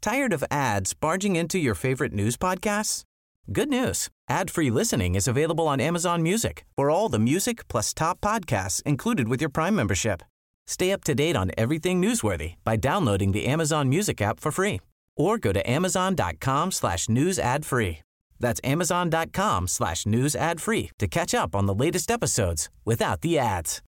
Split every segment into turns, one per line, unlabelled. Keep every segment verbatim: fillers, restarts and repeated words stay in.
Tired of ads barging into your favorite news podcasts? Good news. Ad-free listening is available on Amazon Music for all the music plus top podcasts included with your Prime membership. Stay up to date on everything newsworthy by downloading the Amazon Music app for free or go to amazon.com slash news ad free. That's amazon.com slash news ad free to catch up on the latest episodes without the ads.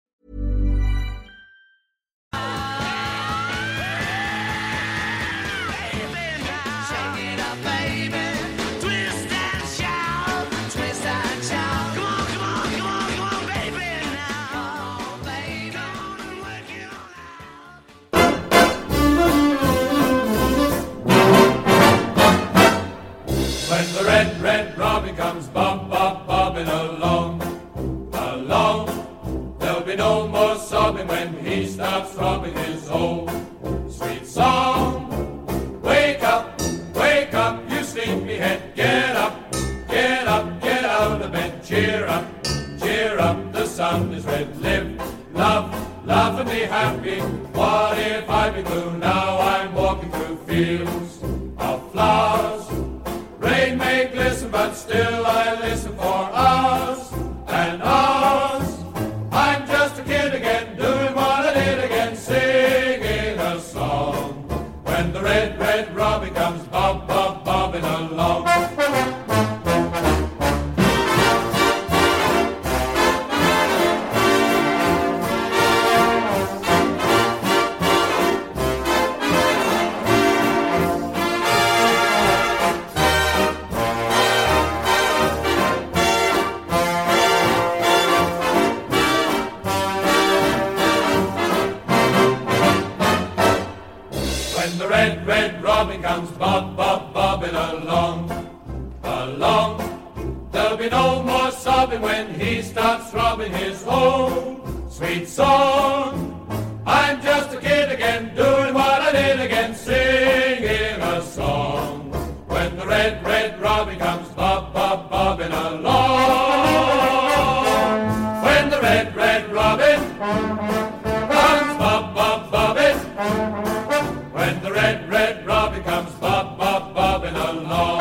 When the red, red robin comes bob, bob, bobbing along, along, there'll be no more sobbing when he starts throbbing his old sweet song. Wake up, wake up, you sleepyhead, get up, get up, get out of bed, cheer up, cheer up, the sun is red, live, love, laugh and be happy. What if I be blue? Now I'm walking through fields of flowers. Rain may glisten, but still I listen for hours and hours. I'm just a kid again, doing what I did again, singing a song. When the red, red robin comes bob, bob, bobbing along. Comes bob, bob, bobbing along, along. There'll be no more sobbing when he starts throbbing his old sweet song. I'm just a kid again, doing what I did again, singing a song. When the red, red robin comes bob, bob, bobbing along. When the red, red robin comes bob, bob, bobbing. When the red, red robin comes bob, bob, bobbing along.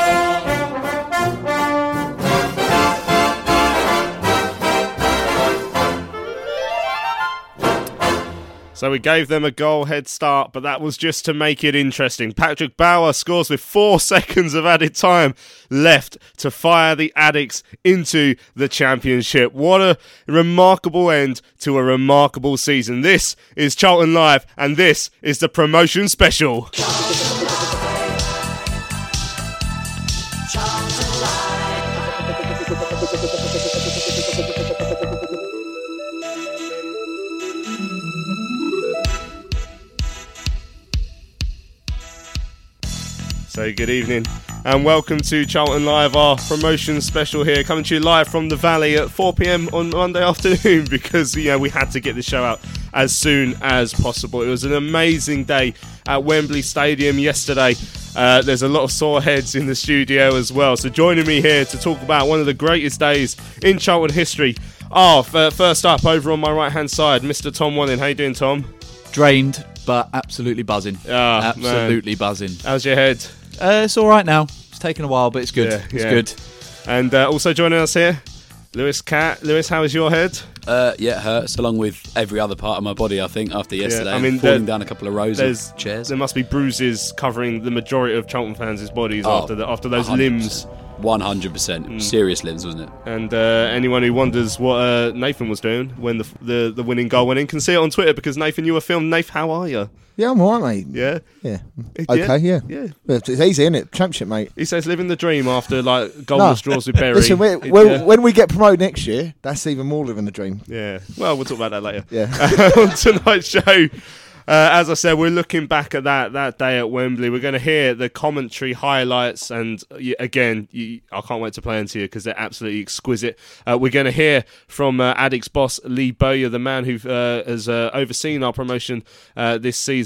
So we gave them a goal head start, but that was just to make it interesting. Patrick Bauer scores with four seconds of added time left to fire the Addicts into the championship. What a remarkable end to a remarkable season. This is Charlton Live, and this is the promotion special. So good evening and welcome to Charlton Live, our promotion special here, coming to you live from the Valley at four p.m. on Monday afternoon because, you know, we had to get the show out as soon as possible. It was an amazing day at Wembley Stadium yesterday. Uh, there's a lot of sore heads in the studio as well. So joining me here to talk about one of the greatest days in Charlton history are, uh, first up, over on my right-hand side, Mister Tom Wanning. How you doing, Tom?
Drained, but absolutely buzzing.
Ah,
absolutely
man.
buzzing.
How's your head?
Uh, it's all right now. It's taken a while, but it's good.
Yeah,
it's
yeah.
good.
And uh, also joining us here, Lewis Cat. Lewis, how is your head?
Uh, yeah, it hurts, along with every other part of my body, I think, after yesterday.
Yeah, I mean,
falling
there,
down a couple of rows of chairs.
There must be bruises covering the majority of Charlton fans' bodies
oh,
after the, after those
one hundred percent.
limbs.
one hundred percent.
Mm.
Serious limbs, wasn't it?
And uh, anyone who wonders what uh, Nathan was doing when the, the the winning goal went in can see it on Twitter, because Nathan, you were filmed. Nathan, how are you?
Yeah, I'm alright, mate.
Yeah?
Yeah. Okay, yeah.
Yeah.
yeah. It's easy, isn't it? Championship, mate.
He says living the dream after, like, golden straws with Berry.
Listen, we,
it,
when,
yeah.
when we get promoted next year, that's even more living the dream.
Yeah. Well, we'll talk about that later.
Yeah.
On tonight's show, Uh, as I said, we're looking back at that that day at Wembley. We're going to hear the commentary highlights, and uh, again, you, I can't wait to play them to you because they're absolutely exquisite. Uh, we're going to hear from uh, Addicts boss Lee Bowyer, the man who uh, has uh, overseen our promotion uh, this season.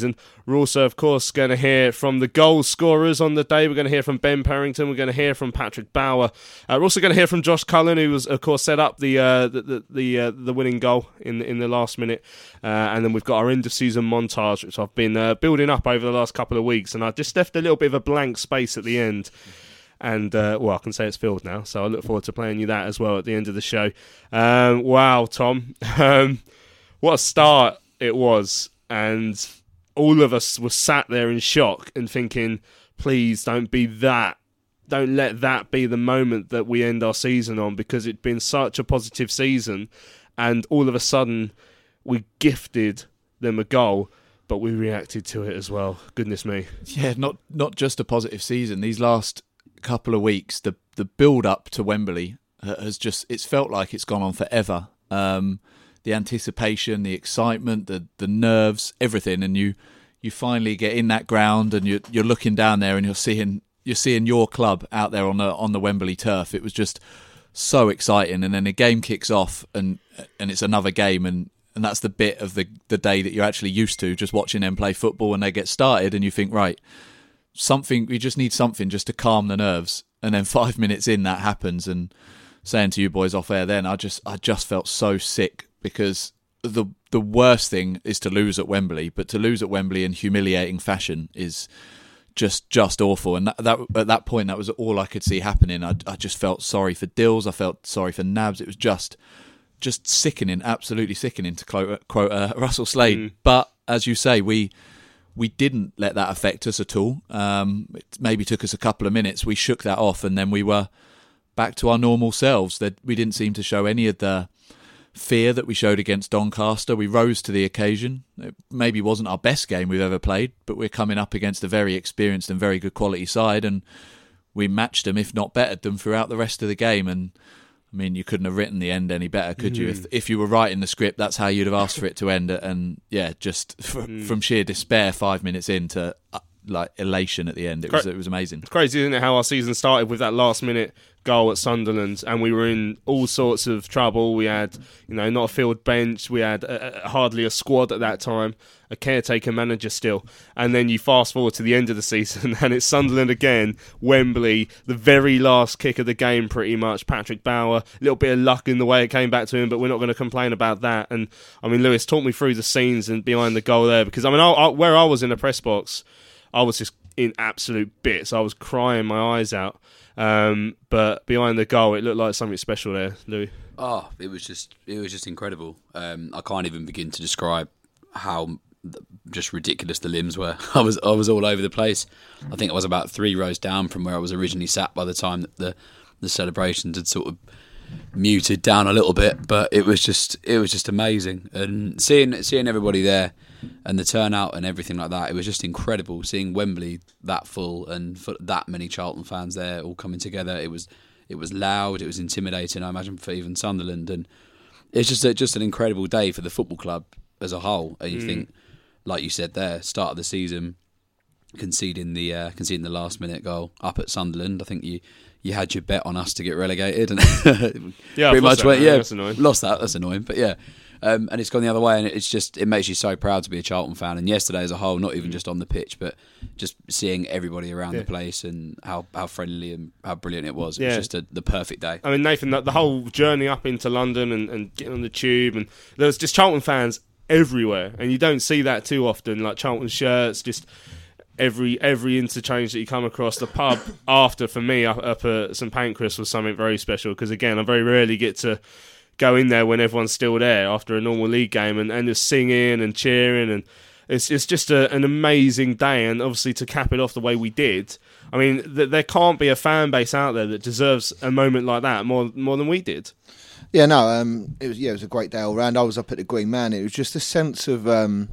We're also, of course, going to hear from the goal scorers on the day. We're going to hear from Ben Perrington. We're going to hear from Patrick Bauer. Uh, we're also going to hear from Josh Cullen, who was, of course, set up the uh, the the the, uh, the winning goal in in the last minute. Uh, and then we've got our end of season montage, which I've been uh, building up over the last couple of weeks, and I just left a little bit of a blank space at the end. And, uh, well, I can say it's filled now, so I look forward to playing you that as well at the end of the show. Um, wow, Tom. Um, what a start it was. And all of us were sat there in shock and thinking, please don't be that. Don't let that be the moment that we end our season on, because it'd been such a positive season. And all of a sudden, we gifted them a goal, but we reacted to it as well. Goodness me.
Yeah, not not just a positive season. These last couple of weeks, the the build up to Wembley has just, it's felt like it's gone on forever. Um, the anticipation, the excitement, the the nerves, everything, and you you finally get in that ground and you're you're looking down there and you're seeing you're seeing your club out there on the on the Wembley turf. It was just so exciting, and then the game kicks off and and it's another game, and and that's the bit of the the day that you're actually used to, just watching them play football when they get started, and you think, right, something, we just need something just to calm the nerves. And then five minutes in, that happens. And saying to you boys off air then, I just I just felt so sick, because the the worst thing is to lose at Wembley, but to lose at Wembley in humiliating fashion is just just awful. And that, that at that point, that was all I could see happening. I, I just felt sorry for Dills. I felt sorry for Nabs. It was just just sickening, absolutely sickening, to quote, quote uh, Russell Slade. Mm. But as you say, we we didn't let that affect us at all. Um, it maybe took us a couple of minutes. We shook that off, and then we were back to our normal selves. That we didn't seem to show any of the fear that we showed against Doncaster. We rose to the occasion. It maybe wasn't our best game we've ever played, but we're coming up against a very experienced and very good quality side, and we matched them, if not bettered them, throughout the rest of the game. And I mean, you couldn't have written the end any better, could mm. you? If, if you were writing the script, that's how you'd have asked for it to end. And yeah, just f- mm. from sheer despair, five minutes into uh, like elation at the end, it was it was amazing.
It's crazy, isn't it, how our season started with that last minute goal at Sunderland, and we were in all sorts of trouble. We had, you know, not a field bench. We had uh, hardly a squad at that time, a caretaker manager still. And then you fast forward to the end of the season, and it's Sunderland again, Wembley, the very last kick of the game pretty much. Patrick Bauer, a little bit of luck in the way it came back to him, but we're not going to complain about that. And I mean, Lewis, talk me through the scenes and behind the goal there, because I mean, I, I, where I was in the press box, I was just in absolute bits. I was crying my eyes out. Um, but behind the goal, it looked like something special there, Louis.
Oh, it was just it was just incredible. Um, I can't even begin to describe how just ridiculous the limbs were. I was I was all over the place. I think I was about three rows down from where I was originally sat by the time that the the celebrations had sort of muted down a little bit. But it was just it was just amazing, and seeing seeing everybody there, and the turnout and everything like that, it was just incredible. Seeing Wembley that full and for that many Charlton fans there all coming together, it was it was loud, it was intimidating, I imagine, for even Sunderland, and it's just a, just an incredible day for the football club as a whole. And you mm. think, like you said there, start of the season, conceding the uh, conceding the last minute goal up at Sunderland. I think you you had your bet on us to get relegated, and
yeah,
pretty much
that,
went,
yeah,
yeah,
that's annoying.
lost that. That's annoying, but yeah. Um, and it's gone the other way, and it's just it makes you so proud to be a Charlton fan. And yesterday as a whole, not even just on the pitch, but just seeing everybody around yeah. the place and how, how friendly and how brilliant it was. It
yeah.
was just a, the perfect day.
I mean, Nathan, the, the whole journey up into London and, and getting on the tube, and there was just Charlton fans everywhere, and you don't see that too often. Like Charlton shirts, just every every interchange that you come across. The pub after, for me, up, up at St Pancras was something very special, because again, I very rarely get to go in there when everyone's still there after a normal league game, and, and just singing and cheering, and it's it's just a, an amazing day. And obviously to cap it off the way we did, I mean, th- there can't be a fan base out there that deserves a moment like that more more than we did.
Yeah, no, um, it was yeah, it was a great day all round. I was up at the Green Man. It was just a sense of, um,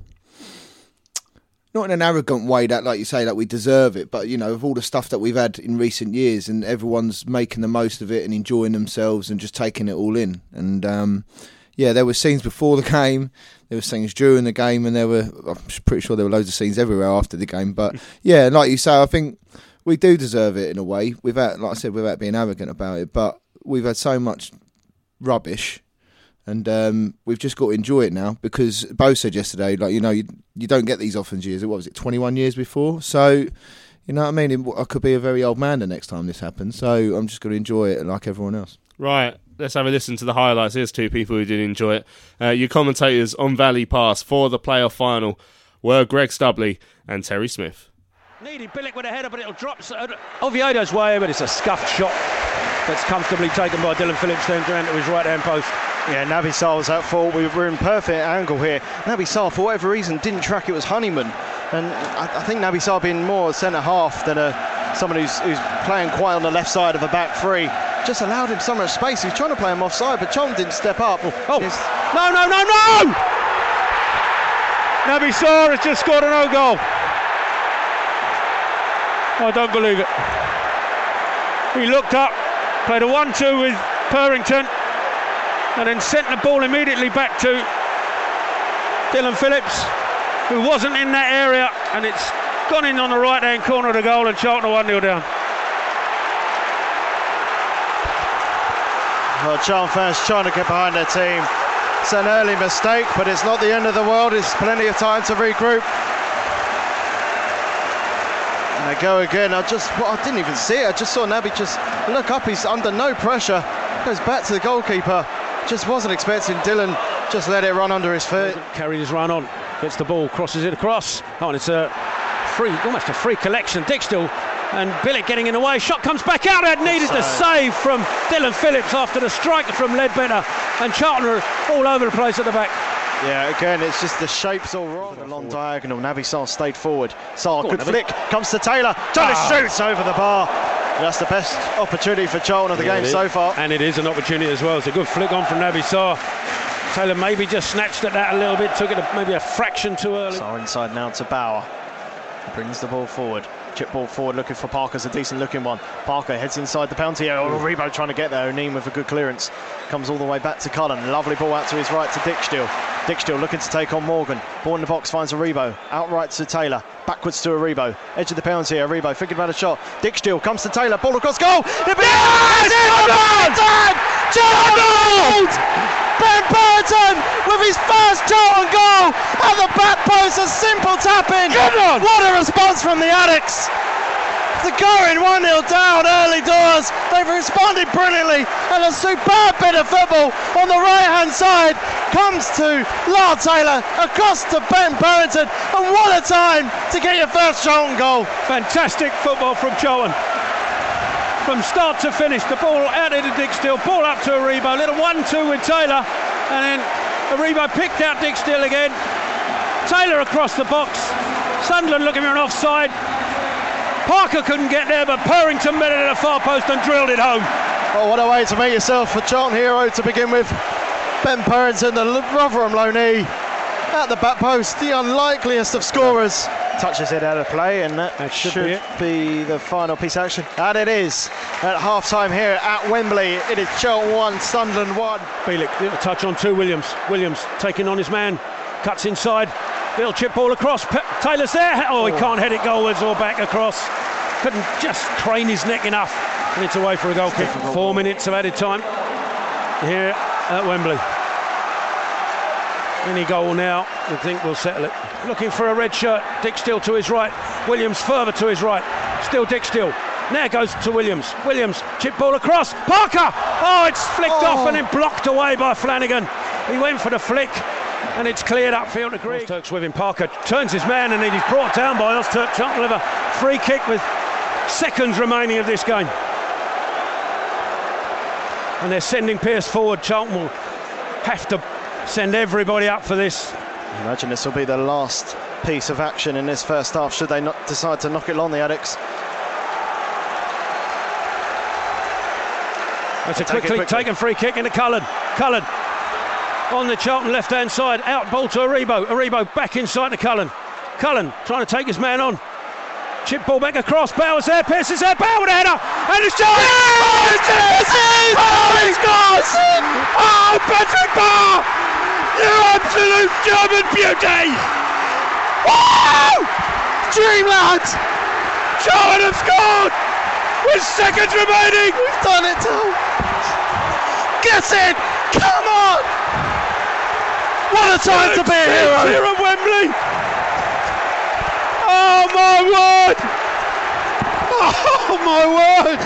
not in an arrogant way that, like you say, that we deserve it, but, you know, of all the stuff that we've had in recent years, and everyone's making the most of it and enjoying themselves and just taking it all in. And, um, yeah, there were scenes before the game, there were scenes during the game, and there were, I'm pretty sure there were loads of scenes everywhere after the game. But, yeah, like you say, I think we do deserve it in a way, without, like I said, without being arrogant about it. But we've had so much rubbish, And um, we've just got to enjoy it now, because Bo said yesterday, like, you know, you, you don't get these often years. What was it, twenty-one years before? So, you know what I mean? It, I could be a very old man the next time this happens. So I'm just going to enjoy it like everyone else.
Right, let's have a listen to the highlights. Here's two people who did enjoy it. Uh, your commentators on Valley Pass for the playoff final were Greg Stubley and Terry Smith.
Needy Billick with a header, but it'll drop Oviedo's way, but it's a scuffed shot that's comfortably taken by Dylan Phillips then down to his right-hand post.
Yeah, Naby Sarr was at fault. We were in perfect angle here. Naby Sarr, for whatever reason, didn't track it was Honeyman. And I, I think Naby Sarr being more a centre-half than a, someone who's, who's playing quite on the left side of a back three, just allowed him so much space. He was trying to play him offside, but Charlton didn't step up.
Oh, oh. no, no, no, no! Naby Sarr has just scored an own goal. I don't believe it. He looked up, played a one two with Purrington, and then sent the ball immediately back to Dylan Phillips, who wasn't in that area, and it's gone in on the right-hand corner of the goal, and Charlton are one nil down.
Well, Charlton fans trying to get behind their team. It's an early mistake, but it's not the end of the world. It's plenty of time to regroup. And they go again. I just, well, I didn't even see it. I just saw Naby just look up. He's under no pressure. Goes back to the goalkeeper. Just wasn't expecting Dylan. Just let it run under his feet.
Carried his run on. Gets the ball, crosses it across. Oh, and it's a free, almost a free collection. Dickstill and Billick getting in the way. Shot comes back out. It needed the save from Dylan Phillips after the strike from Ledbetter. And Charlton are all over the place at the back.
Yeah, again, it's just the shape's all wrong. A long diagonal. Naby Sarr stayed forward. Sarr, good
on,
flick. Comes to Taylor. Taylor ah. shoots over the bar. That's the best opportunity for Charlton of the yeah, game so far.
And it is an opportunity as well. It's a good flick on from Naby Sarr. Taylor maybe just snatched at that a little bit, took it a, maybe a fraction too early.
Sarr inside now to Bauer. Brings the ball forward. Chip ball forward, looking for Parker's a decent looking one. Parker heads inside the penalty area. Oh, Rebo trying to get there. O'Neill with a good clearance. Comes all the way back to Cullen. Lovely ball out to his right to Dickstill. Dickstill looking to take on Morgan. Ball in the box, finds Rebo. Outright to Taylor. Backwards to Rebo. Edge of the penalty area. Rebo thinking about a shot. Dickstill comes to Taylor. Ball across goal. Yes! Charlton! Ben Purrington with his first Charlton goal at the back post. A simple tap in. What a response from the Addicts. The going one nil down early doors. They've responded brilliantly, and a superb bit of football on the right hand side comes to Lyle Taylor across to Ben Purrington, and what a time to get your first Charlton goal.
Fantastic football from Charlton. From start to finish, the ball out into Dickstill, ball up to Aribo, little one two with Taylor, and then Aribo picked out Dickstill again. Taylor across the box, Sunderland looking for an offside. Parker couldn't get there, but Purrington met it at the far post and drilled it home.
Oh, what a way to make yourself a Charlton hero to begin with. Ben Purrington, the Rotherham loanee, at the back post, the unlikeliest of scorers. Touches it out of play, and that, that should, should be, be the final piece of action. And it is at half time here at Wembley. It is Charlton one, Sunderland one.
Bielik, a touch on two Williams. Williams taking on his man, cuts inside. Little chip ball across. P- Taylor's there. Oh, he oh. can't head it goalwards or back across. Couldn't just crane his neck enough. And it's away for a goal kick. Four minutes of added time here at Wembley. Any goal now, we think we'll settle it. Looking for a red shirt. Dickstill to his right. Williams further to his right. Still Dickstill. Now goes to Williams. Williams, chip ball across. Parker! Oh, it's flicked oh. off and then blocked away by Flanagan. He went for the flick. And it's cleared upfield to Greg. Ozturk's with him. Parker turns his man and then he's brought down by Ozturk. Charlton will have a free kick with seconds remaining of this game. And they're sending Pearce forward. Charlton will have to send everybody up for this.
I imagine this will be the last piece of action in this first half, should they not decide to knock it long, the Addicts.
That's a quickly taken free kick into Cullen. Cullen on the Charlton left-hand side, out ball to Aribo. Aribo back inside to Cullen. Cullen trying to take his man on. Chip ball back across. Bauer's there. Pearce is there. Bauer with a header. And it's Charlton. Oh, it's it! Oh, he scores! Oh, Patrick Bauer! You absolute German beauty! Woo! Dreamland! Charlton have scored! With seconds remaining!
We've done it, Tom! Get in! Come on! What a time to be a hero!
Here at Wembley! Oh my word! Oh my word!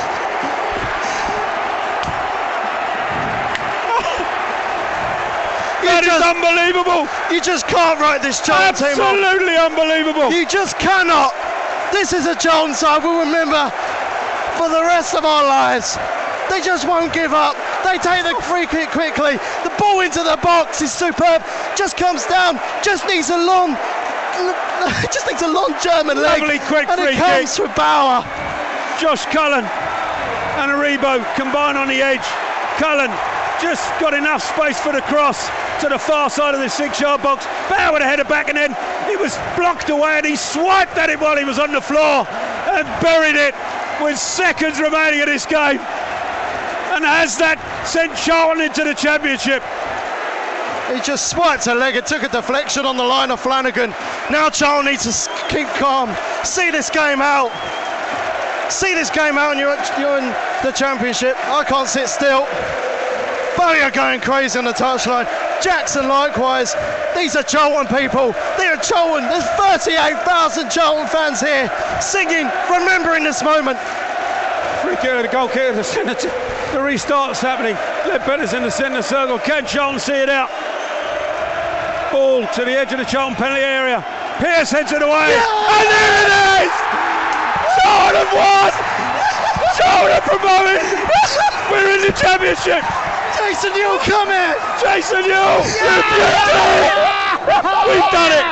That is unbelievable!
You just can't write this Charlton team off.
Absolutely unbelievable!
You just cannot. This is a Charlton side we'll remember for the rest of our lives. They just won't give up. They take the free kick quickly. The ball into the box is superb. Just comes down. Just needs a long, just needs a long German leg.
Lovely quick
and
free
it comes
kick.
for Bauer.
Josh Cullen and Aribo combine on the edge. Cullen just got enough space for the cross to the far side of the six-yard box. Bauer would have headed back, and then it was blocked away, and he swiped at it while he was on the floor and buried it with seconds remaining of this game. And has that sent Charlton into the championship?
He just swiped a leg. It took a deflection on the line of Flanagan. Now Charlton needs to keep calm. See this game out. See this game out, and you're, you're in the championship. I can't sit still. Bowyer going crazy on the touchline. Jackson likewise. These are Charlton people. They are Charlton. There's thirty-eight thousand Charlton fans here singing, remembering this moment.
Free kick of the goal kick of the centre. The restart's happening. Ledbetter's in the centre circle. Can Charlton see it out? Ball to the edge of the Charlton penalty area. Pearce heads it away. Yeah! And there it is! Charlton have won! Charlton are promoted! We're in the championship!
Jason Newell, come here!
Jason Newell! Yeah! We've done it!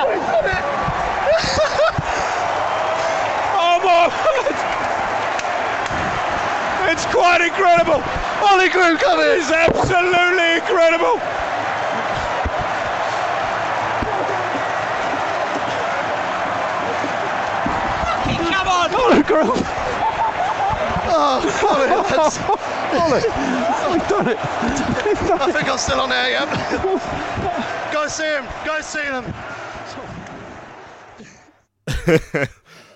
Oh my God! It's quite incredible!
Ollie Groom, come here!
It's absolutely incredible! Come on! Ollie Groom!
Oh, Ollie, that's...
Ollie, I've done it!
I think I'm still on air, yeah? Go see him! Go see them!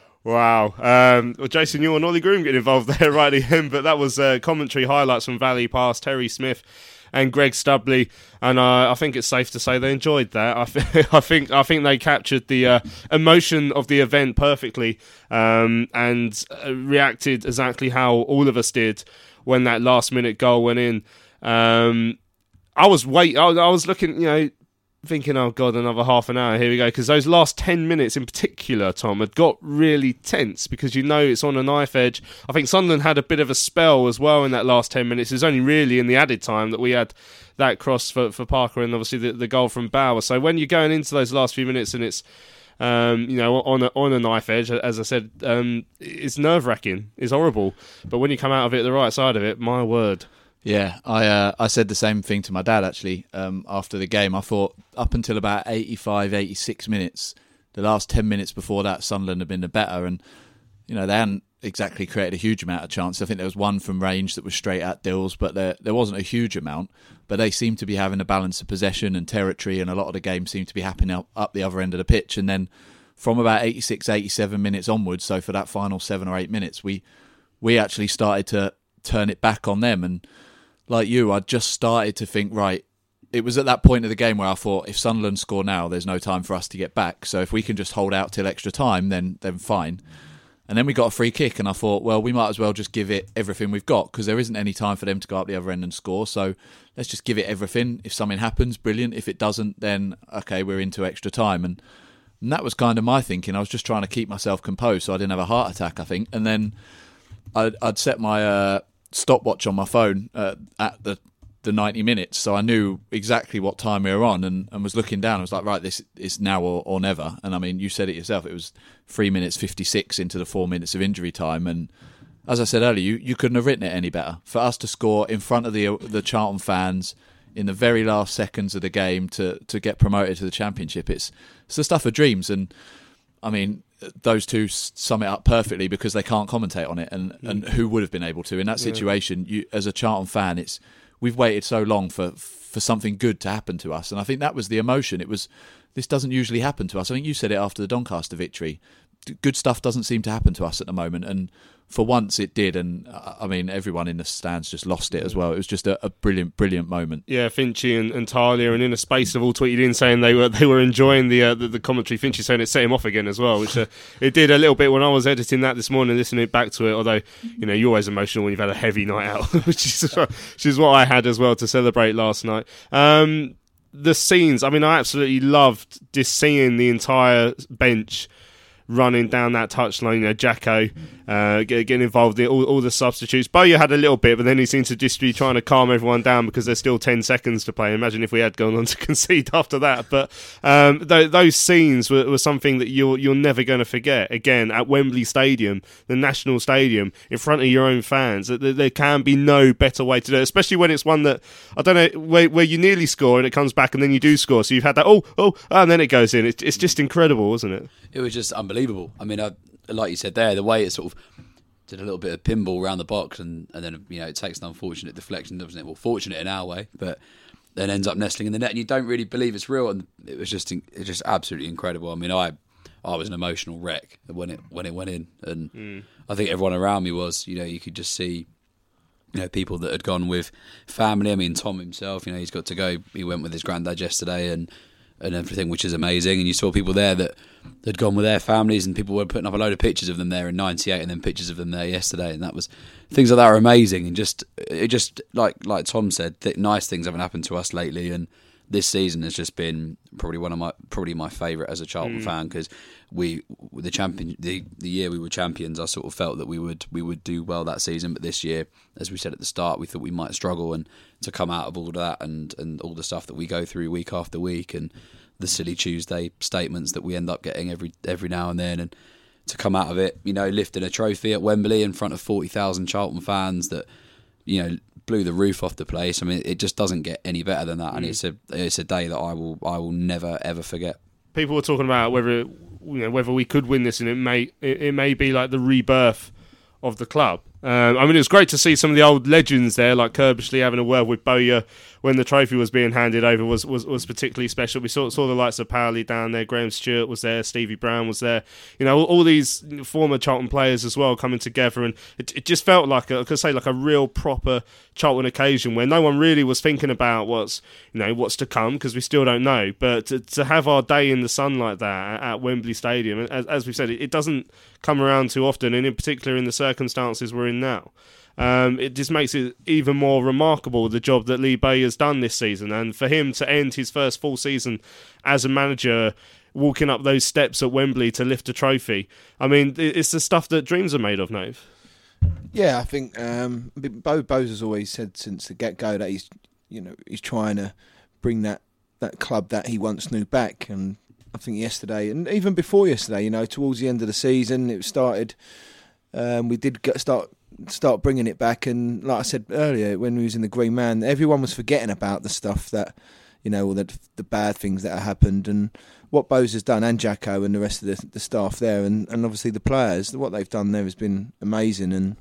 Wow. Um, well, Jason Newell and Ollie Groom getting involved there right at the end, but that was uh, commentary highlights from Valley Pass, Terry Smith and Greg Stubley, and uh, I think it's safe to say they enjoyed that. I, th- I think I think they captured the uh, emotion of the event perfectly, um, and uh, reacted exactly how all of us did when that last minute goal went in. Um, I was wait, I, I was looking, you know, thinking, oh God, another half an hour, here we go. Because those last ten minutes in particular, Tom, had got really tense because you know it's on a knife edge. I think Sunderland had a bit of a spell as well in that last ten minutes. It was only really in the added time that we had that cross for, for Parker and obviously the, the goal from Bauer. So when you're going into those last few minutes and it's, um, you know, on a, on a knife edge, as I said, um, it's nerve-wracking. It's horrible. But when you come out of it the right side of it, my word.
Yeah, I uh, I said the same thing to my dad actually um, after the game. I thought up until about eighty-five, eighty-six minutes, the last ten minutes before that, Sunderland had been the better, and you know they hadn't exactly created a huge amount of chances. I think there was one from range that was straight at Dills, but there there wasn't a huge amount. But they seemed to be having a balance of possession and territory, and a lot of the game seemed to be happening up, up the other end of the pitch. And then from about eighty-six, eighty-seven minutes onwards, so for that final seven or eight minutes, we we actually started to turn it back on them. And like you, I just started to think, right, it was at that point of the game where I thought, if Sunderland score now, there's no time for us to get back. So if we can just hold out till extra time, then then fine. And then we got a free kick, and I thought, well, we might as well just give it everything we've got, because there isn't any time for them to go up the other end and score. So let's just give it everything. If something happens, brilliant. If it doesn't, then, okay, we're into extra time. And, and that was kind of my thinking. I was just trying to keep myself composed so I didn't have a heart attack, I think. And then I'd, I'd set my... Uh, stopwatch on my phone uh, at the the ninety minutes, so I knew exactly what time we were on, and, and was looking down. I was like, right, this is now or, or never. And I mean, you said it yourself, it was three minutes fifty-six into the four minutes of injury time, and as I said earlier, you, you couldn't have written it any better. For us to score in front of the the Charlton fans in the very last seconds of the game to to get promoted to the Championship, it's it's the stuff of dreams. And I mean, those two sum it up perfectly because they can't commentate on it, and, and who would have been able to in that situation? You, as a Charlton fan, it's we've waited so long for for something good to happen to us, and I think that was the emotion. It was, this doesn't usually happen to us. I think you said it after the Doncaster victory. good stuff doesn't seem to happen to us at the moment, and for once it did, and uh, I mean everyone in the stands just lost it as well. It was just a, a brilliant, brilliant moment.
Yeah, Finchy and, and Talia, and in a space have all tweeted in saying they were they were enjoying the uh, the, the commentary. Finchy saying it set him off again as well, which uh, it did a little bit when I was editing that this morning, listening back to it. Although you know you're always emotional when you've had a heavy night out, which is which is what I had as well to celebrate last night. Um, the scenes, I mean, I absolutely loved just seeing the entire bench running down that touchline, you know, Jacko uh, getting involved in all, all the substitutes. Bowyer had a little bit, but then he seemed to just be trying to calm everyone down because there's still ten seconds to play. Imagine if we had gone on to concede after that. But um, th- those scenes were, were something that you're you're never going to forget. Again, at Wembley Stadium, the National Stadium, in front of your own fans, there, there can be no better way to do it, especially when it's one that, I don't know, where, where you nearly score and it comes back and then you do score. So you've had that, oh, oh, and then it goes in. It's, it's just incredible, isn't it?
It was just unbelievable. I mean, I, like you said there, the way it sort of did a little bit of pinball around the box, and, and then you know it takes an unfortunate deflection, doesn't it? Well, fortunate in our way, but then ends up nestling in the net, and you don't really believe it's real. And it was just, it was just absolutely incredible. I mean, I, I was an emotional wreck when it when it went in, and mm. I think everyone around me was. You know, you could just see, you know, people that had gone with family. I mean, Tom himself, you know, he's got to go. He went with his granddad yesterday, and. and everything, which is amazing. And you saw people there that had gone with their families, and people were putting up a load of pictures of them there in ninety-eight, and then pictures of them there yesterday. And that was, things like that are amazing. And just, it just, like like Tom said, th- nice things haven't happened to us lately. And this season has just been probably one of my, probably my favourite as a Charlton mm. fan, because we, the champion, the, the year we were champions, I sort of felt that we would, we would do well that season. But this year, as we said at the start, we thought we might struggle, and to come out of all of that and, and all the stuff that we go through week after week, and the silly Tuesday statements that we end up getting every every now and then, and to come out of it, you know, lifting a trophy at Wembley in front of forty thousand Charlton fans that, you know, blew the roof off the place. I mean, it just doesn't get any better than that, mm. and it's a it's a day that I will I will never ever forget.
People were talking about whether you know whether we could win this, and it may it, it may be like the rebirth of the club. Um, I mean, it was great to see some of the old legends there, like Kerbishley having a word with Bowyer when the trophy was being handed over was, was, was particularly special. We saw saw the likes of Powley down there, Graham Stewart was there, Stevie Brown was there. You know, all, all these former Charlton players as well coming together, and it, it just felt like, a, I could say, like a real proper Charlton occasion where no one really was thinking about what's you know what's to come, because we still don't know. But to, to have our day in the sun like that at, at Wembley Stadium, as, as we've said, it, it doesn't come around too often, and in particular in the circumstances we're in now. Um, it just makes it even more remarkable, the job that Lee Bowyer's done this season, and for him to end his first full season as a manager walking up those steps at Wembley to lift a trophy. I mean, it's the stuff that dreams are made of, Nave.
Yeah, I think um, Bo Bowes has always said since the get-go that he's, you know, he's trying to bring that, that club that he once knew back. And I think yesterday, and even before yesterday, you know, towards the end of the season, it started. Um, we did get, start start bringing it back, and like I said earlier, when we was in the Green Man, everyone was forgetting about the stuff that, you know, all the the bad things that happened, and what Bowes has done, and Jacko and the rest of the, the staff there, and, and obviously the players, what they've done there has been amazing. And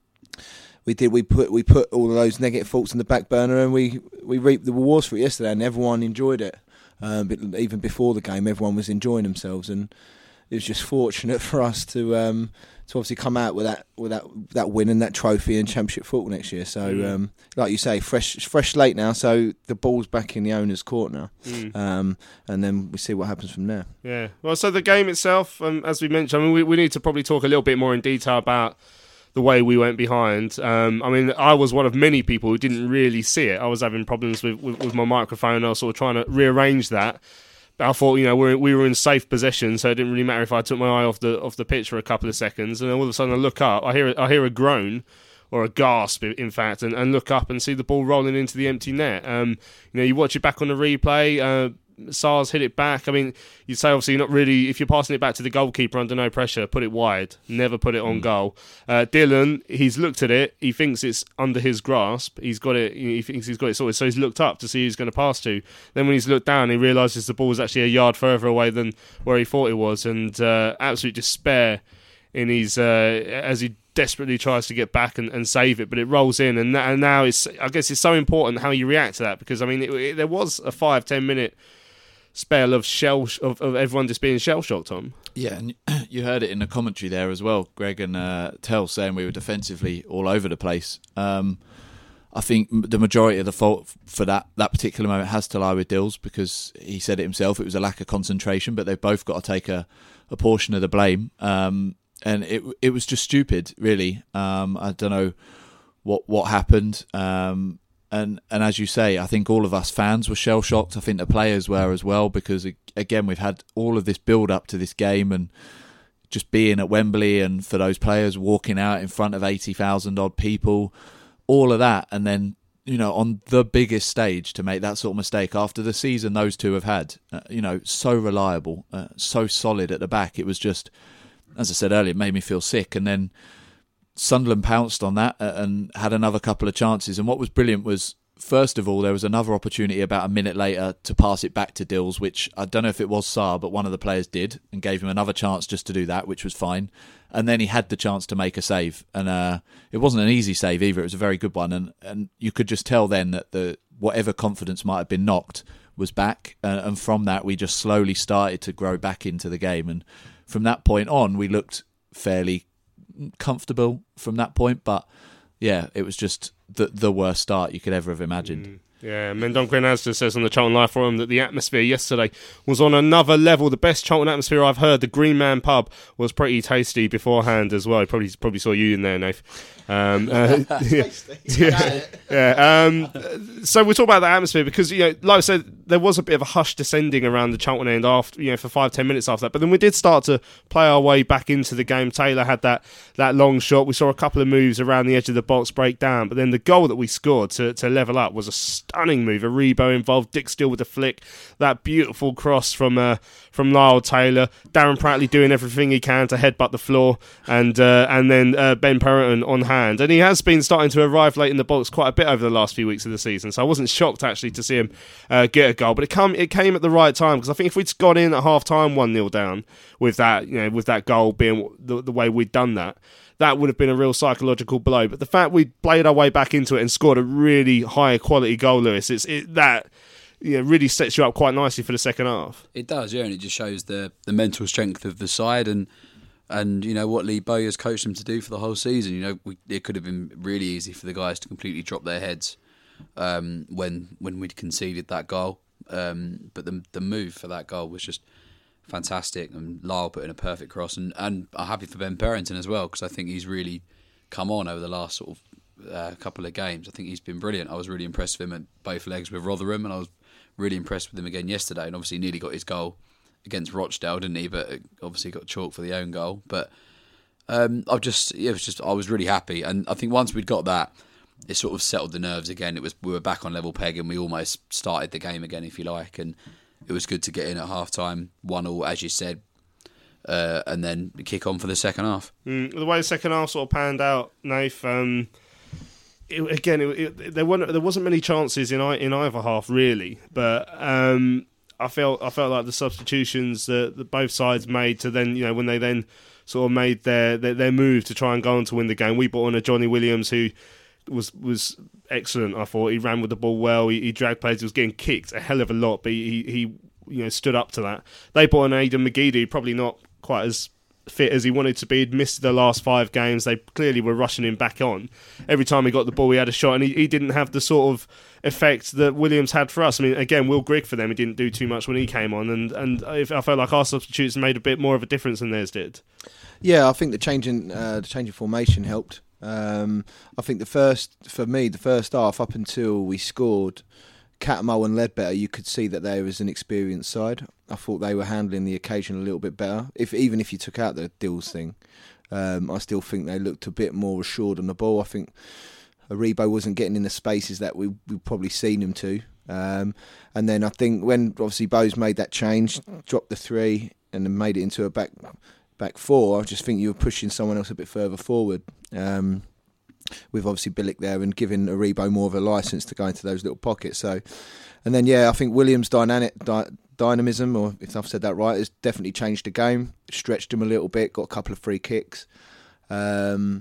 we did we put we put all of those negative thoughts in the back burner, and we, we reaped the rewards for it yesterday, and everyone enjoyed it. Um, but even before the game, everyone was enjoying themselves, and it was just fortunate for us to um, to obviously come out with that with that that win and that trophy in Championship football next year. So, mm. um, like you say, fresh fresh slate now. So the ball's back in the owner's court now, mm. um, and then we see what happens from there.
Yeah. Well, so the game itself, um, as we mentioned, I mean, we, we need to probably talk a little bit more in detail about the way we went behind. Um, I mean, I was one of many people who didn't really see it. I was having problems with, with, with my microphone. I was sort of trying to rearrange that. But I thought, you know, we're, we were in safe possession, so it didn't really matter if I took my eye off the off the pitch for a couple of seconds. And then all of a sudden I look up, I hear I hear a groan, or a gasp, in fact, and, and look up and see the ball rolling into the empty net. Um, you know, you watch it back on the replay, uh, Sars hit it back. I mean, you'd say obviously you're not really, if you're passing it back to the goalkeeper under no pressure, put it wide, never put it on mm. goal. Uh, Dylan, he's looked at it, he thinks it's under his grasp, he's got it, he thinks he's got it sorted, so he's looked up to see who's going to pass to. Then when he's looked down, he realises the ball was actually a yard further away than where he thought it was, and uh, absolute despair in his, uh, as he desperately tries to get back and, and save it, but it rolls in, and, and now it's, I guess it's so important how you react to that, because I mean, it, it, there was a five, ten minute spell of shell of, of everyone just being shell shocked, Tom.
Yeah, and you heard it in the commentary there as well, Greg and uh, Tell saying we were defensively all over the place. Um, I think the majority of the fault for that, that particular moment has to lie with Dills, because he said it himself, it was a lack of concentration, but they've both got to take a, a portion of the blame. Um, and it it was just stupid, really. Um, I don't know what what happened. Um, and, and as you say, I think all of us fans were shell-shocked. I think the players were as well, because, again, we've had all of this build-up to this game, and just being at Wembley, and for those players walking out in front of eighty thousand odd people, all of that, and then, you know, on the biggest stage to make that sort of mistake after the season those two have had, uh, you know, so reliable, uh, so solid at the back. It was just, as I said earlier, it made me feel sick. And then Sunderland pounced on that and had another couple of chances. And what was brilliant was, first of all, there was another opportunity about a minute later to pass it back to Dills, which I don't know if it was Sarr, but one of the players did, and gave him another chance just to do that, which was fine. And then he had the chance to make a save, and uh, it wasn't an easy save either. It was a very good one, and, and you could just tell then that the whatever confidence might have been knocked was back, uh, and from that we just slowly started to grow back into the game. And from that point on, we looked fairly comfortable from that point, but yeah, it was just the the worst start you could ever have imagined.
Mm. Yeah, Mendon Grenazda says on the Charlton Live Forum that the atmosphere yesterday was on another level. The best Charlton atmosphere I've heard. The Green Man pub was pretty tasty beforehand as well. Probably probably saw you in there, Nath. Um, uh, yeah, yeah, yeah. Um, so we talk about the atmosphere because, you know, like I said, there was a bit of a hush descending around the Charlton end after, you know, for five ten minutes after that. But then we did start to play our way back into the game. Taylor had that that long shot. We saw a couple of moves around the edge of the box break down. But then the goal that we scored to to level up was a stunning move. Aribo involved, Dick Steele with the flick, that beautiful cross from uh, from Lyle Taylor, Darren Prattley doing everything he can to headbutt the floor, and uh, and then uh, Ben Purrington on hand. And he has been starting to arrive late in the box quite a bit over the last few weeks of the season, so I wasn't shocked actually to see him uh, get a goal. But it come it came at the right time, because I think if we'd gone in at half time one nil down with that, you know, with that goal being the, the way we'd done that, that would have been a real psychological blow. But the fact we played our way back into it and scored a really high quality goal, Lewis, it's it, that you know, really sets you up quite nicely for the second half.
It does, yeah, and it just shows the the mental strength of the side, and and you know what Lee Bowyer's coached them to do for the whole season. You know, we, it could have been really easy for the guys to completely drop their heads um, when when we'd conceded that goal. Um, but the the move for that goal was just fantastic, and Lyle put in a perfect cross, and, and I'm happy for Ben Purrington as well, because I think he's really come on over the last sort of uh, couple of games. I think he's been brilliant. I was really impressed with him at both legs with Rotherham, and I was really impressed with him again yesterday, and obviously nearly got his goal against Rochdale, didn't he? But obviously got chalk for the own goal. But um, I've just, yeah, it was just, I was really happy, and I think once we'd got that, it sort of settled the nerves again. It was we were back on level peg, and we almost started the game again, if you like, and it was good to get in at half time, one all, as you said, uh, and then kick on for the second half.
Mm, the way the second half sort of panned out, Nath, um, it, again, it, it, there weren't there wasn't many chances in in either half really, but um, I felt I felt like the substitutions that, that both sides made to then, you know, when they then sort of made their, their their move to try and go on to win the game. We brought on a Johnny Williams who was was excellent. I thought he ran with the ball well. He, he dragged players. He was getting kicked a hell of a lot, but he he you know stood up to that. They brought on Aidan McGeady, probably not quite as fit as he wanted to be. He'd missed the last five games. They clearly were rushing him back on. Every time he got the ball, he had a shot, and he, he didn't have the sort of effect that Williams had for us. I mean, again, Will Grigg for them, he didn't do too much when he came on, and and I felt like our substitutes made a bit more of a difference than theirs did.
Yeah, I think the changing uh, the change of formation helped. Um, I think the first, for me, the first half up until we scored, Cattermole and Ledbetter, you could see that they was an experienced side. I thought they were handling the occasion a little bit better. If even if you took out the Dills thing, um, I still think they looked a bit more assured on the ball. I think Aribo wasn't getting in the spaces that we we probably seen him to. Um, and then I think when obviously Bowes made that change, dropped the three, and then made it into a back. back four, I just think you were pushing someone else a bit further forward, um, with obviously Billick there and giving Aribo more of a licence to go into those little pockets. So, and then yeah, I think Williams' dynamic dy- dynamism, or if I've said that right, has definitely changed the game. Stretched him a little bit, got a couple of free kicks, um,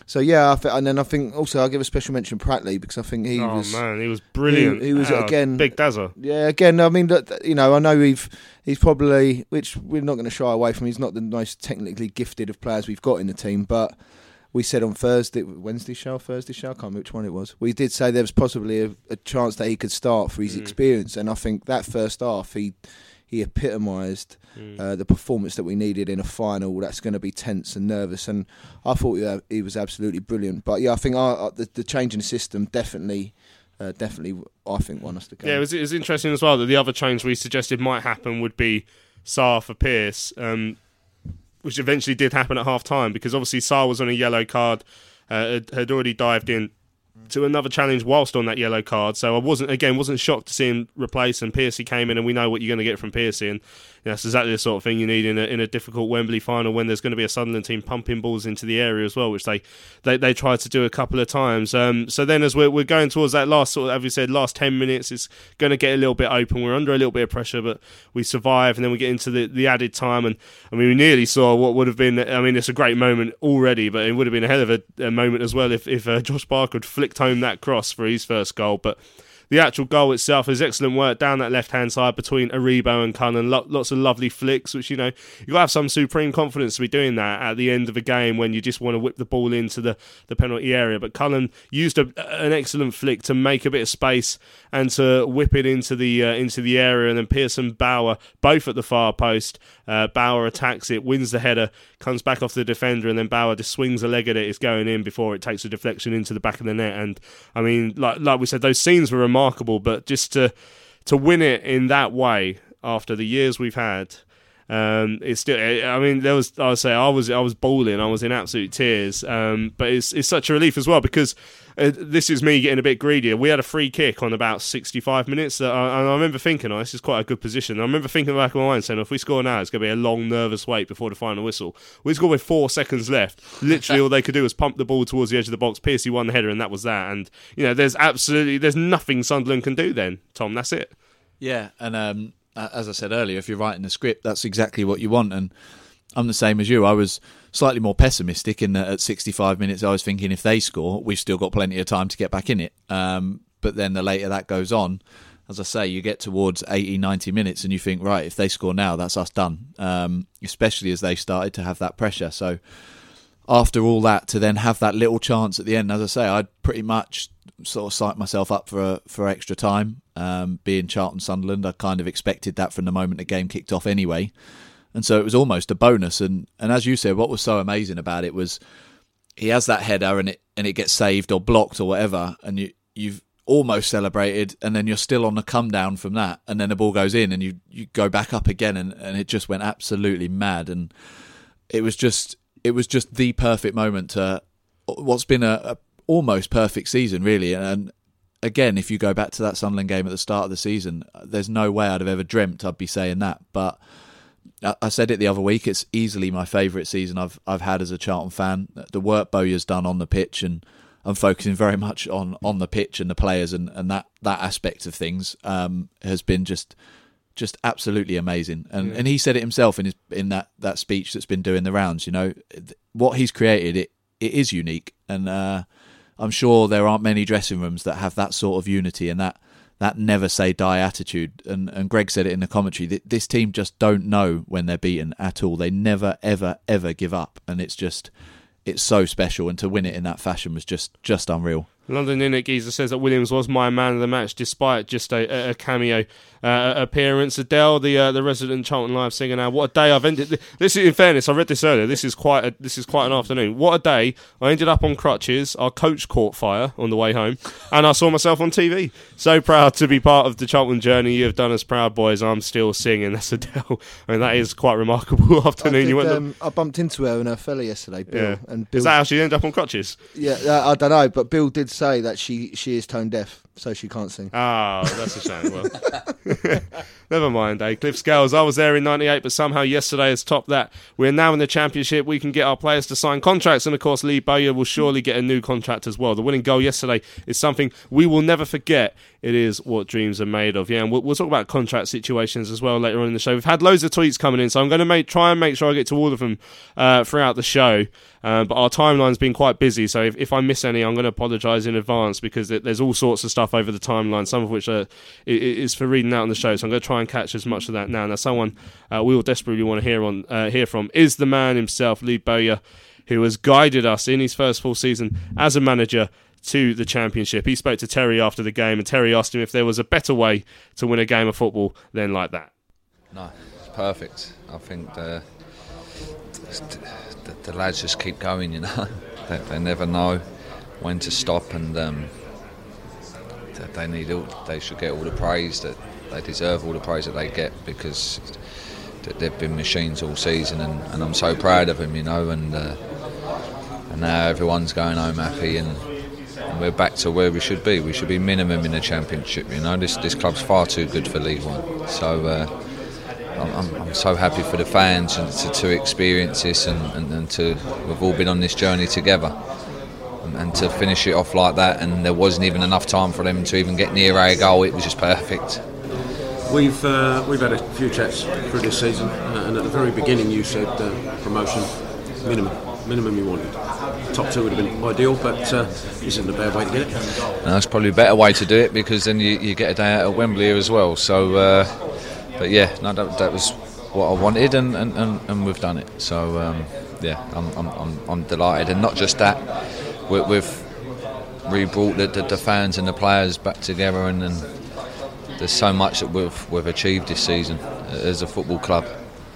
So yeah, I th- and then I think also I'll give a special mention to Prattley because I think he
oh,
was.
man, he was brilliant.
He, he was
oh,
again
big dazzer.
Yeah, again, I mean, that, you know, I know we've he's probably, which we're not going to shy away from. He's not the most technically gifted of players we've got in the team, but we said on Thursday, Wednesday show, Thursday show, I can't remember which one it was. We did say there was possibly a, a chance that he could start for his mm. experience, and I think that first half he he epitomised mm. uh, the performance that we needed in a final that's going to be tense and nervous, and I thought he, uh, he was absolutely brilliant. But yeah, I think our, the, the change in the system definitely. Uh, definitely, I think, won us the game.
Yeah, it was, it was interesting as well that the other change we suggested might happen would be Sarr for Pearce, um, which eventually did happen at half time because obviously Sarr was on a yellow card, uh, had, had already dived in to another challenge whilst on that yellow card. So I wasn't, again, wasn't shocked to see him replace, and Pearcey came in, and we know what you're going to get from Pearcey, and you know, that's exactly the sort of thing you need in a, in a difficult Wembley final when there's going to be a Sunderland team pumping balls into the area as well, which they, they, they tried to do a couple of times. Um, so then as we're, we're going towards that last, sort of, as we said, last ten minutes, it's going to get a little bit open. We're under a little bit of pressure, but we survive, and then we get into the, the added time, and I mean, we nearly saw what would have been, I mean, it's a great moment already, but it would have been a hell of a, a moment as well if, if uh, Josh Barker had flicked home that cross for his first goal. But the actual goal itself is excellent work down that left-hand side between Aribo and Cullen. Lo- lots of lovely flicks, which, you know, you've got to have some supreme confidence to be doing that at the end of a game when you just want to whip the ball into the, the penalty area. But Cullen used a, an excellent flick to make a bit of space and to whip it into the uh, into the area. And then Pearson, Bauer, both at the far post. Uh, Bauer attacks it, wins the header, comes back off the defender, and then Bauer just swings a leg at it. It's going in before it takes a deflection into the back of the net. And I mean, like like we said, those scenes were remarkable, but just to to win it in that way after the years we've had, um, it's still. I mean, there was. I would say I was. I was bawling. I was in absolute tears. Um, but it's it's such a relief as well because uh, this is me getting a bit greedier. We had a free kick on about sixty-five minutes. That I, I remember thinking, oh, this is quite a good position. I remember thinking in the back of my mind saying, if we score now, it's going to be a long, nervous wait before the final whistle. We scored with four seconds left. Literally, all they could do was pump the ball towards the edge of the box. Pearcey won the header, and that was that. And you know, there's absolutely there's nothing Sunderland can do then, Tom. That's it.
Yeah, and um, as I said earlier, if you're writing the script, that's exactly what you want. And I'm the same as you. I was slightly more pessimistic in that at sixty-five minutes I was thinking if they score, we've still got plenty of time to get back in it. Um, but then the later that goes on, as I say, you get towards eighty, ninety minutes and you think, right, if they score now, that's us done. Um, especially as they started to have that pressure. So after all that, to then have that little chance at the end, as I say, I'd pretty much sort of psyched myself up for for extra time. Um, being Charlton Sunderland, I kind of expected that from the moment the game kicked off anyway. And so it was almost a bonus. And, and as you said, what was so amazing about it was he has that header and it and it gets saved or blocked or whatever, and you, you've almost celebrated, and then you're still on the come down from that, and then the ball goes in and you, you go back up again, and, and it just went absolutely mad. And it was just it was just the perfect moment to what's been a, a almost perfect season, really. And again, if you go back to that Sunderland game at the start of the season, there's no way I'd have ever dreamt I'd be saying that. But I said it the other week, it's easily my favourite season I've I've had as a Charlton fan. The work Bowyer's done on the pitch, and I'm focusing very much on, on the pitch and the players, and, and that, that aspect of things um, has been just just absolutely amazing. And yeah. and he said it himself in his in that, that speech that's been doing the rounds. You know, what he's created, it it is unique, and uh, I'm sure there aren't many dressing rooms that have that sort of unity and that. That never say die attitude. And, and Greg said it in the commentary. This team just don't know when they're beaten at all. They never, ever, ever give up. And it's just, it's so special. And to win it in that fashion was just, just unreal.
London Innick Geezer says that Williams was my man of the match despite just a, a cameo uh, appearance. Adele, the uh, the resident Charlton Live singer now. What a day I've ended. This is, in fairness, I read this earlier. This is quite a, this is quite an afternoon. What a day. I ended up on crutches. Our coach caught fire on the way home, and I saw myself on T V. So proud to be part of the Charlton journey you have done us proud, boys. I'm still singing. That's Adele. I mean, that is quite a remarkable afternoon.
I, did,
you went
um, I bumped into her and her fella yesterday, Bill.
Yeah.
And Bill,
is that how she ended up on crutches?
Yeah, uh, I don't know, but Bill did say that she, she is tone deaf, so she can't sing.
Oh, that's a shame. Well, never mind, eh? Cliff Scales, I was there in ninety-eight, but somehow yesterday has topped that. We're now in the Championship. We can get our players to sign contracts, and of course, Lee Bowyer will surely get a new contract as well. The winning goal yesterday is something we will never forget. It is what dreams are made of. Yeah, and we'll, we'll talk about contract situations as well later on in the show. We've had loads of tweets coming in, so I'm going to make, try and make sure I get to all of them uh, throughout the show. Uh, but our timeline's been quite busy, so if, if I miss any, I'm going to apologise in advance, because there's all sorts of stuff over the timeline, some of which are, is for reading out on the show. So I'm going to try and catch as much of that now. Now, someone uh, we all desperately want to hear on uh, hear from is the man himself, Lee Bowyer, who has guided us in his first full season as a manager to the Championship. He spoke to Terry after the game, and Terry asked him if there was a better way to win a game of football than like that.
No, it's perfect. I think the, the, the lads just keep going, you know. they, they never know when to stop, and um, that they need all, they should get all the praise that they deserve, all the praise that they get, because they've been machines all season, and, and I'm so proud of them, you know. And uh, and now everyone's going home happy, and. And we're back to where we should be. We should be minimum in the Championship. You know, this this club's far too good for League One. So uh, I'm, I'm, I'm so happy for the fans and to, to experience this, and, and, and to we've all been on this journey together. And, and to finish it off like that, and there wasn't even enough time for them to even get near a goal. It was just perfect.
We've uh, we've had a few chats through this season, uh, and at the very beginning you said uh, promotion minimum, minimum you wanted. Top two would have been ideal, but uh, isn't a bad way to get it.
No, that's probably a better way to do it, because then you, you get a day out at Wembley as well. So, uh, but yeah, no, that, that was what I wanted, and, and, and, and we've done it. So um, yeah, I'm, I'm I'm I'm delighted, and not just that, we, we've re-brought the, the, the fans and the players back together, and, and there's so much that we've we've achieved this season as a football club.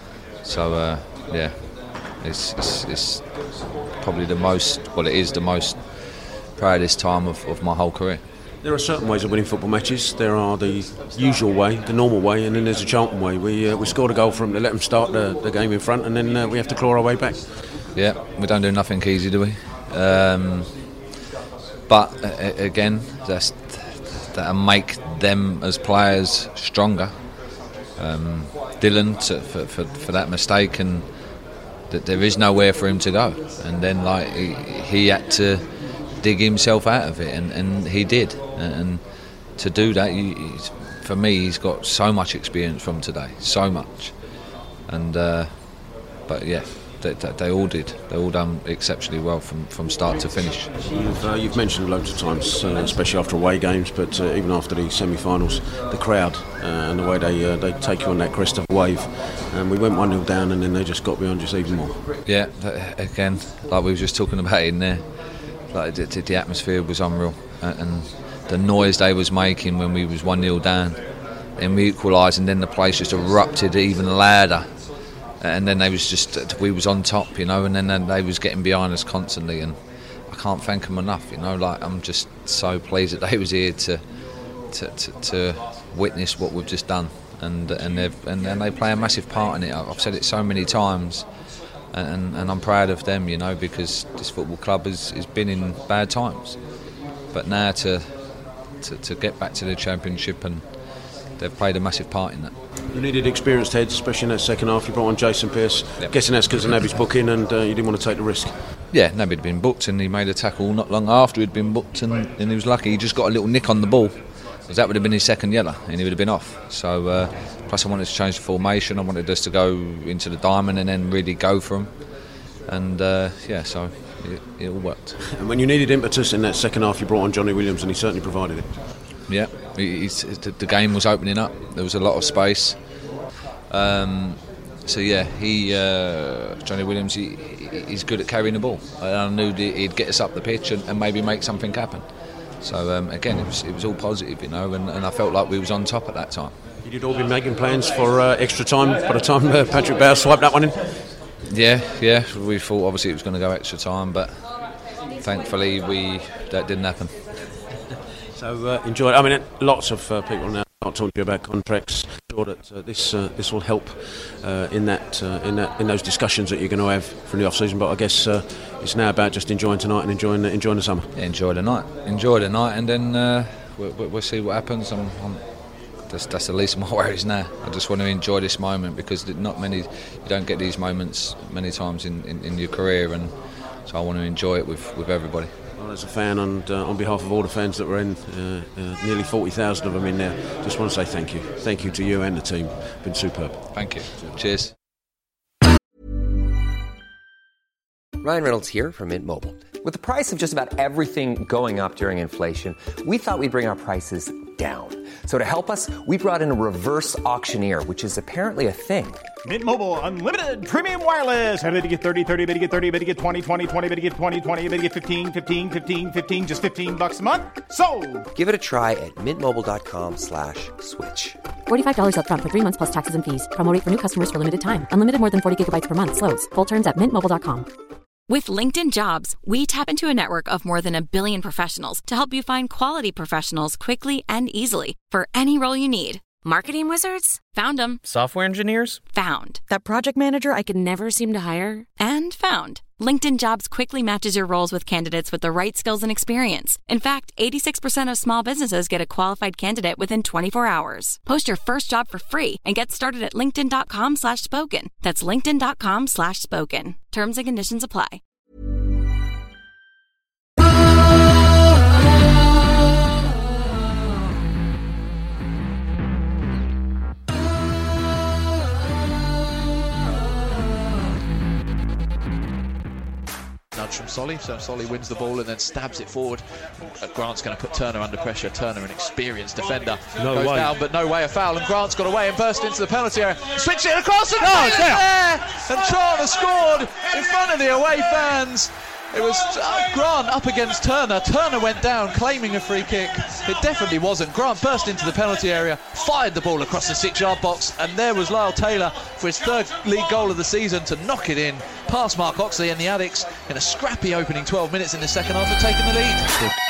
So uh, yeah, it's, it's it's probably the most, well, it is the most proudest time of, of my whole career.
There are certain ways of winning football matches. There are the usual way, the normal way, and then there's a Charlton way. We uh, we scored a goal for them to let them start the, the game in front, and then uh, we have to claw our way back.
Yeah, we don't do nothing easy, do we? Um, but uh, again, that's that'll make them as players stronger. Um, Dylan to, for, for for that mistake, and that there is nowhere for him to go, and then like he, he had to dig himself out of it, and, and he did, and to do that, you, for me, he's got so much experience from today, so much, and uh, but yeah, they, they all did, they all done exceptionally well from, from start to finish.
You've, uh, you've mentioned loads of times, uh, especially after away games, but uh, even after the semi-finals, the crowd uh, and the way they uh, they take you on that crest of a wave. And we went one nil down, and then they just got behind us even more.
Yeah, that, again, like we were just talking about in there, like the, the atmosphere was unreal, and the noise they was making when we was one nil down, and we equalised, and then the place just erupted even louder, and then they was just we was on top, you know, and then they was getting behind us constantly, and I can't thank them enough, you know. Like, I'm just so pleased that they was here to to, to, to witness what we've just done. And and they and, and they play a massive part in it. I've said it so many times, and and I'm proud of them, you know, because this football club has, has been in bad times, but now to, to to get back to the Championship, and they've played a massive part in that.
You needed experienced heads, especially in that second half. You brought on Jason Pearce. Yep. Guessing that's because of Naby's booking, and uh, you didn't want to take the risk.
Yeah, Naby had been booked, and he made a tackle not long after he'd been booked, and, and he was lucky. He just got a little nick on the ball. Because that would have been his second yellow, and he would have been off. So, uh, plus I wanted to change the formation. I wanted us to go into the diamond and then really go for him. And uh, yeah, so it, it all worked.
And when you needed impetus in that second half, you brought on Johnny Williams, and he certainly provided it.
Yeah, he, he's, the game was opening up. There was a lot of space. Um, so yeah, he uh, Johnny Williams, he, he's good at carrying the ball. And I knew he'd get us up the pitch and, and maybe make something happen. So um, again, it was it was all positive, you know, and, and I felt like we was on top at that time.
You'd all been making plans for uh, extra time by the time uh, Patrick Bauer swiped that one in?
Yeah, yeah. We thought obviously it was going to go extra time, but thankfully we that didn't happen.
So uh, enjoy it. I mean, lots of uh, people now are talking to you about contracts,
sure that uh, this uh, this will help uh, in that uh, in that in those discussions that you're going to have for the off season. But I guess uh, it's now about just enjoying tonight and enjoying enjoying the summer.
Yeah, enjoy the night, enjoy the night, and then uh, we'll, we'll see what happens. I'm, I'm, that's, that's the least of my worries now. I just want to enjoy this moment because not many, you don't get these moments many times in, in, in your career, and so I want to enjoy it with, with everybody.
Well, as a fan, and uh, on behalf of all the fans that were in, uh, uh, nearly forty thousand of them in there, just want to say thank you. Thank you to you and the team. Been superb.
Thank you. Cheers.
Ryan Reynolds here from Mint Mobile. With the price of just about everything going up during inflation, we thought we'd bring our prices down. So to help us, we brought in a reverse auctioneer, which is apparently a thing.
Mint Mobile Unlimited Premium Wireless. How to get thirty, thirty, how to get thirty, how to get twenty, twenty, twenty, how to get twenty, twenty, how to get fifteen, fifteen, fifteen, fifteen, just fifteen bucks a month? Sold!
Give it a try at mintmobile.com slash switch.
forty-five dollars up front for three months plus taxes and fees. Promo rate for new customers for limited time. Unlimited more than forty gigabytes per month. Slows full terms at mint mobile dot com.
With LinkedIn Jobs, we tap into a network of more than a billion professionals to help you find quality professionals quickly and easily for any role you need. Marketing wizards? Found them.
Software engineers?
Found. That project manager I could never seem to hire? And found. LinkedIn Jobs quickly matches your roles with candidates with the right skills and experience. In fact, eighty-six percent of small businesses get a qualified candidate within twenty-four hours. Post your first job for free and get started at linkedin.com slash spoken. That's linkedin.com slash spoken. Terms and conditions apply.
Nudge from Solly, so Solly wins the ball and then stabs it forward. Uh, Grant's going to put Turner under pressure. Turner, an experienced defender,
No
goes
way.
down, but no way a foul. And Grant's got away and burst into the penalty area. Switch it across and
Oh,
it's
it's out.
there. And Turner scored in front of the away fans. It was uh, Grant up against Turner. Turner went down, claiming a free kick. It definitely wasn't. Grant burst into the penalty area, fired the ball across the six-yard box, and there was Lyle Taylor for his third league goal of the season to knock it in past Mark Oxley and the Addicts in a scrappy opening twelve minutes in the second half of taking the lead.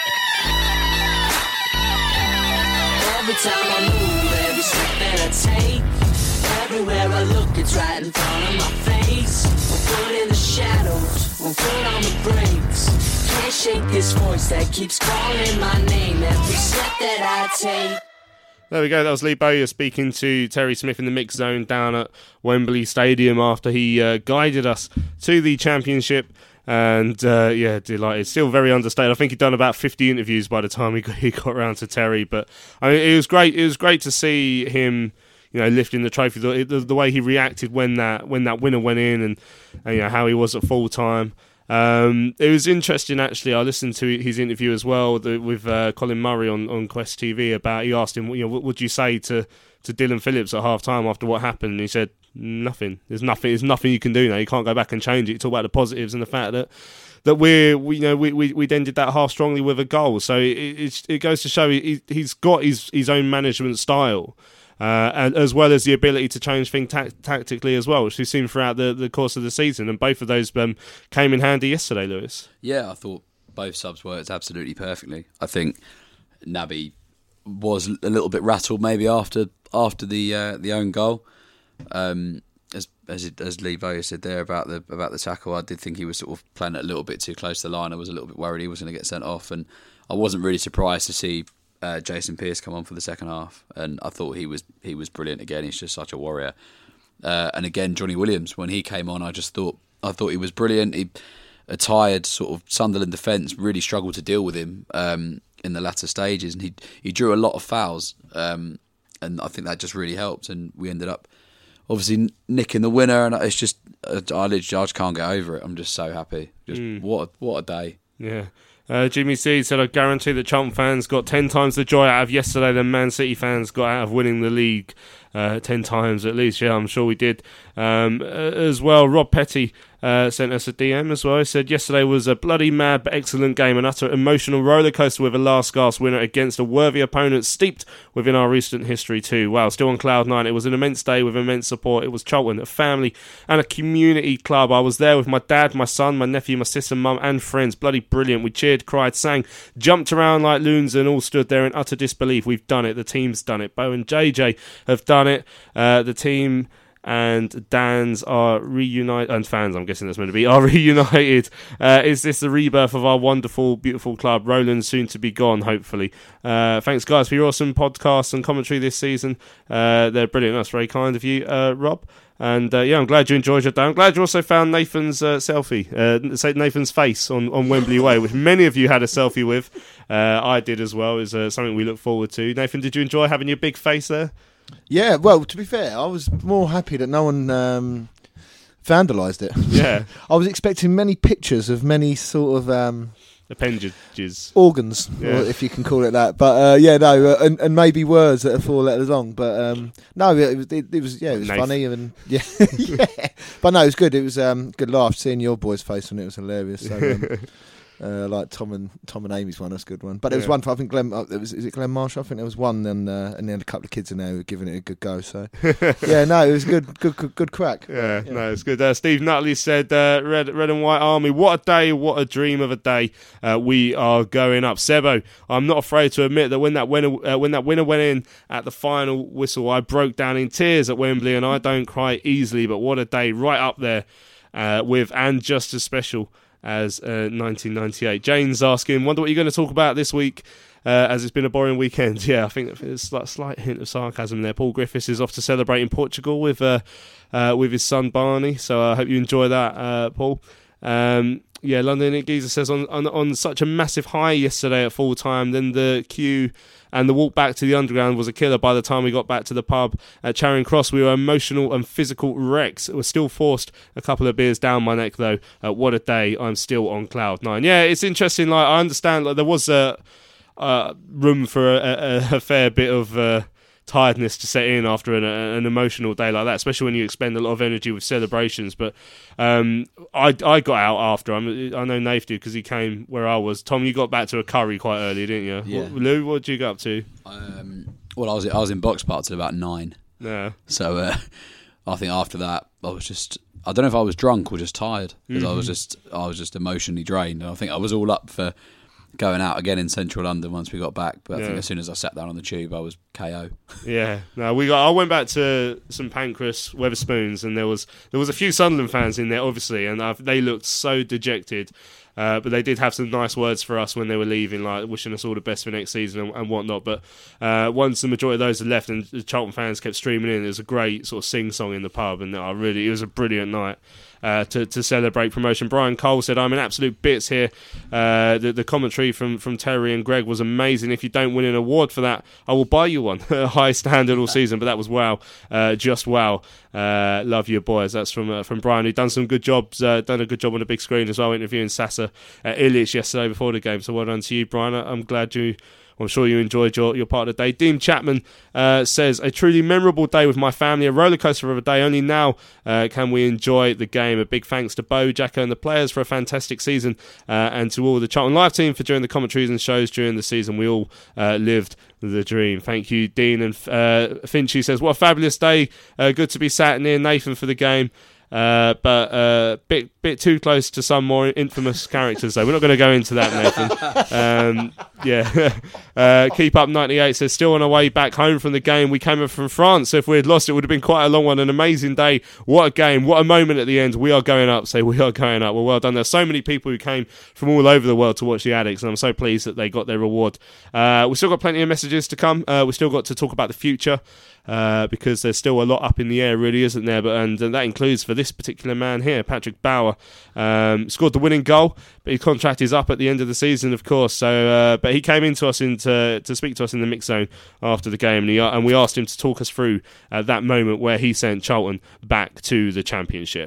Every time I move, every step that I take, everywhere I look, it's right in front of my face. One foot in the shadows, one foot on the brakes. Can't shake this voice that keeps calling my name every step that I take.
There we go. That was Lee Bowyer speaking to Terry Smith in the mix zone down at Wembley Stadium after he uh, guided us to the championship. And uh, yeah, delighted. Still very understated. I think he'd done about fifty interviews by the time he got, he got around to Terry. But I mean, it was great. It was great to see him, you know, lifting the trophy. The, the, the way he reacted when that when that winner went in, and, and you know how he was at full time. Um, it was interesting, actually. I listened to his interview as well the, with uh, Colin Murray on, on Quest T V about. He asked him, you know, what would you say to, to Dylan Phillips at half time after what happened? And he said, nothing. There's nothing. There's nothing you can do now. You can't go back and change it. You talk about the positives and the fact that that we're, we, you know, we, we we then did that half strongly with a goal. So it it, it goes to show he, he's got his his own management style. Uh, and as well as the ability to change things ta- tactically as well, which we've seen throughout the, the course of the season. And both of those um, came in handy yesterday, Lewis.
Yeah, I thought both subs worked absolutely perfectly. I think Naby was a little bit rattled maybe after after the uh, the own goal. Um, as as, it, as Lee Bowyer said there about the about the tackle, I did think he was sort of playing it a little bit too close to the line. I was a little bit worried he was going to get sent off, and I wasn't really surprised to see Uh, Jason Pearce come on for the second half, and I thought he was he was brilliant again. He's just such a warrior. Uh, and again, Johnny Williams, when he came on, I just thought I thought he was brilliant. He, a tired sort of Sunderland defence really struggled to deal with him um, in the latter stages, and he he drew a lot of fouls, um, and I think that just really helped. And we ended up obviously nicking the winner, and it's just I literally I just can't get over it. I'm just so happy. Just mm. what a, what a day.
Yeah. Uh, Jimmy C said, I guarantee that Charlton fans got ten times the joy out of yesterday than Man City fans got out of winning the league. Uh, ten times at least, yeah, I'm sure we did. Um, as well, Rob Petty Uh, sent us a D M as well. He said, yesterday was a bloody mad but excellent game, an utter emotional rollercoaster with a last gasp winner against a worthy opponent steeped within our recent history too. Wow, still on cloud nine. It was an immense day with immense support. It was Charlton, a family and a community club. I was there with my dad, my son, my nephew, my sister, mum and friends. Bloody brilliant. We cheered, cried, sang, jumped around like loons and all stood there in utter disbelief. We've done it. The team's done it. Bo and J J have done it. Uh, the team and Dan's are reunited, and fans, I'm guessing that's meant to be, are reunited. Uh, is this the rebirth of our wonderful, beautiful club? Roland soon to be gone, hopefully. Uh, thanks, guys, for your awesome podcasts and commentary this season. Uh, they're brilliant. That's very kind of you, uh, Rob. And uh, yeah, I'm glad you enjoyed your day. I'm glad you also found Nathan's uh, selfie, uh, Nathan's face on, on Wembley Way, which many of you had a selfie with. Uh, I did as well. It's uh, something we look forward to. Nathan, did you enjoy having your big face there?
Yeah, well, to be fair, I was more happy that no one um, vandalised it.
Yeah.
I was expecting many pictures of many sort of... Um,
appendages.
Organs,
yeah.
or if you can call it that. But uh, yeah, no, uh, and, and maybe words that are four letters long. But um, no, it was, it, it was yeah, it was
Nathan.
funny. and yeah, yeah. But no, it was good. It was um, good laugh. Seeing your boy's face on it was hilarious. So, um, Uh, like Tom and Tom and Amy's one, that's a good one. But there was
Yeah.
one for, I think Glenn. Uh, there was, is it Glenn Marshall? I think there was one, and uh, and then a couple of kids in there who were giving it a good go. So yeah, no, it was good, good, good, good crack.
Yeah,
yeah.
no, it's good. Uh, Steve Nutley said, uh, "Red, Red and White Army, what a day! What a dream of a day! Uh, we are going up." Sebo, I'm not afraid to admit that when that winner, uh, when that winner went in at the final whistle, I broke down in tears at Wembley, and I don't cry easily. But what a day! Right up there uh, with and just as special as uh, nineteen ninety-eight. Jane's asking, wonder what you're going to talk about this week, uh, as it's been a boring weekend. Yeah, I think there's a slight hint of sarcasm there. Paul Griffiths is off to celebrate in Portugal with uh, uh, with his son Barney, so I hope you enjoy that, uh, Paul. Um, yeah, London Nick Geezer says, on, on on such a massive high yesterday at full time, then the queue and the walk back to the underground was a killer. By the time we got back to the pub at Charing Cross, we were emotional and physical wrecks. It was still forced a couple of beers down my neck, though. Uh, what a day. I'm still on cloud nine. Yeah, it's interesting. Like, I understand like there was a, uh, room for a, a, a fair bit of uh, tiredness to set in after an, an emotional day like that, especially when you expend a lot of energy with celebrations. But um, I I got out after. I'm, I know Nath did because he came where I was. Tom, you got back to a curry quite early, didn't you?
Yeah.
What, Lou, what did you get up to?
Um, well, I was I was in box park till about nine.
Yeah.
So uh, I think after that, I was just I don't know if I was drunk or just tired because
Mm-hmm.
I was just I was just emotionally drained. And I think I was all up for going out again in central London once we got back. But I
Yeah.
think as soon as I sat down on the tube, I was K O.
Yeah, no, we got. I went back to St Pancras, Wetherspoons, and there was there was a few Sunderland fans in there, obviously, and I've, they looked so dejected. Uh, but they did have some nice words for us when they were leaving, like wishing us all the best for next season and, and whatnot. But uh, once the majority of those had left and the Charlton fans kept streaming in, there was a great sort of sing-song in the pub, and I really, it was a brilliant night uh, to, to celebrate promotion. Brian Cole said, I'm in absolute bits here. Uh, the, the commentary from, from Terry and Greg was amazing. If you don't win an award for that, I will buy you one. High standard all season, but that was wow. Uh, just wow. Uh, love you, boys. That's from uh, from Brian, who done some good jobs, uh, done a good job on the big screen as well, interviewing Sasa uh, Ilic yesterday before the game. So well done to you, Brian. I'm glad you. I'm sure you enjoyed your, your part of the day. Dean Chapman uh, says, a truly memorable day with my family, a rollercoaster of a day. Only now uh, can we enjoy the game. A big thanks to Bo, Jacko and the players for a fantastic season, uh, and to all the Charlton Live team for doing the commentaries and shows during the season. We all uh, lived the dream. Thank you, Dean. And uh, Finchy says, what a fabulous day. Uh, good to be sat near Nathan for the game. Uh, but a uh, bit bit too close to some more infamous characters, though. We're not going to go into that, Nathan. Um, yeah. uh, Keep Up ninety-eight says, still on our way back home from the game. We came up from France, so if we had lost, it would have been quite a long one. An amazing day. What a game. What a moment at the end. We are going up. So we are going up. Well, well done. There's so many people who came from all over the world to watch the Addicts, and I'm so pleased that they got their reward. Uh, we've still got plenty of messages to come. Uh, we've still got to talk about the future. Uh, because there's still a lot up in the air, really, isn't there? But and, and that includes for this particular man here, Patrick Bauer, um, scored the winning goal, but his contract is up at the end of the season, of course. So, uh, but he came into us in to, to speak to us in the mix zone after the game, and, he, and we asked him to talk us through uh, that moment where he sent Charlton back to the Championship.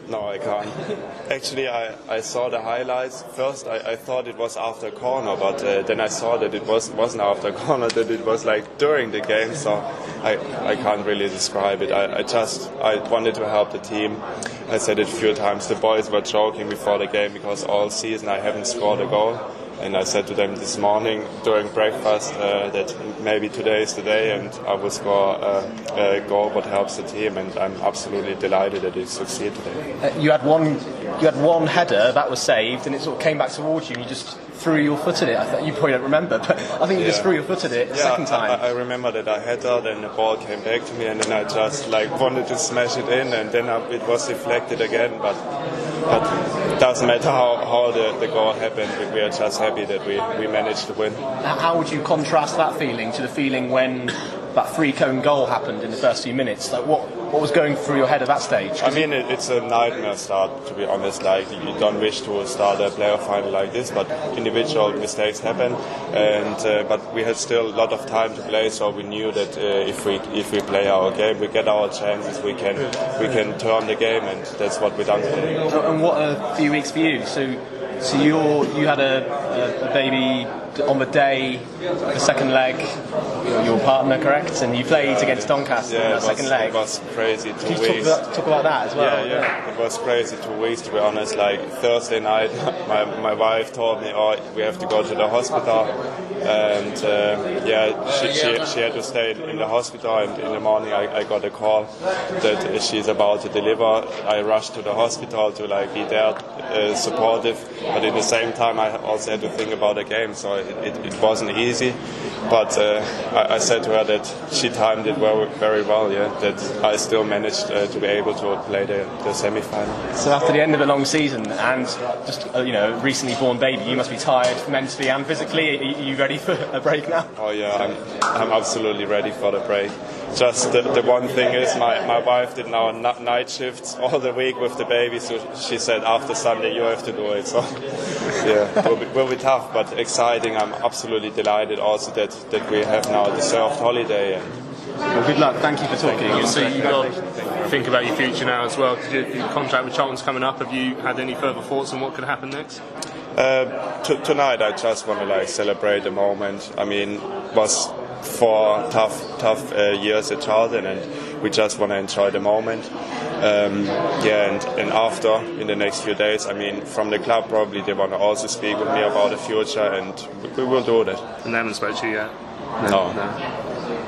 No, I can't. Actually, I, I saw the highlights. First, I, I thought it was after corner, but uh, then I saw that it was, wasn't after corner, that it was like during the game, so I, I can't really describe it. I, I just I wanted to help the team. I said it a few times. The boys were joking before the game because all season I haven't scored a goal. And I said to them this morning during breakfast uh, that maybe today is the day and I will score uh, a goal what helps the team, and I'm absolutely delighted that it succeeded today.
Uh, you had one, you had one header that was saved, and it sort of came back towards you, and you just threw your foot at it. I thought you probably don't remember, but I think you yeah. just threw your foot at it the
yeah,
second time.
I, I remember that I had that, and the ball came back to me, and then I just like wanted to smash it in, and then I, it was deflected again, but. But it doesn't matter how, how the, the goal happened, we are just happy that we, we managed to win.
How would you contrast that feeling to the feeling when that three-cone goal happened in the first few minutes? Like what, what was going through your head at that stage?
I mean, it, it's a nightmare start, to be honest. Like, you don't wish to start a playoff final like this, but individual mistakes happen. And uh, but we had still a lot of time to play, so we knew that uh, if we if we play our game, we get our chances, we can we can turn the game, and that's what we done.
And what a few weeks for you. So, so you you had a, a, a baby on the day, the second leg, your partner, correct? And you played against Doncaster
yeah,
in that
was,
second leg.
It was crazy two
Can you
weeks.
Talk about, talk about that as well?
Yeah, yeah, yeah. It was crazy two weeks, to be honest. Like Thursday night, my my wife told me, oh, we have to go to the hospital. And uh, yeah, she, she she had to stay in the hospital. And in the morning, I, I got a call that she's about to deliver. I rushed to the hospital to like be there, uh, supportive. But at the same time, I also had to think about the game. So it, it, it wasn't easy. But uh, I, I said to her that she timed it very, very well. Yeah, that I still managed uh, to be able to play the, the semi-final.
So after the end of a long season and just uh, you know recently born baby, you must be tired mentally and physically. Are you ready for a break now?
Oh yeah, I'm I'm absolutely ready for the break. Just the, the one thing is my, my wife did now night shifts all the week with the baby, so she said after Sunday you have to do it. So yeah, it will be, will be tough but exciting. I'm absolutely delighted also that, that we have now a deserved holiday. And
well, good luck. Thank you for talking.
Thank you. So you've got to think about your future now as well. Your contract with Charlton's coming up. Have you had any further thoughts on what could happen next?
Uh, t- tonight I just want to like celebrate the moment. I mean, it was four tough, tough uh, years at Charlton, and we just want to enjoy the moment. Um, yeah, and, and after, in the next few days, I mean, from the club probably they want to also speak with me about the future, and we, we will do that.
And they haven't spoke to you yet?
No.
no.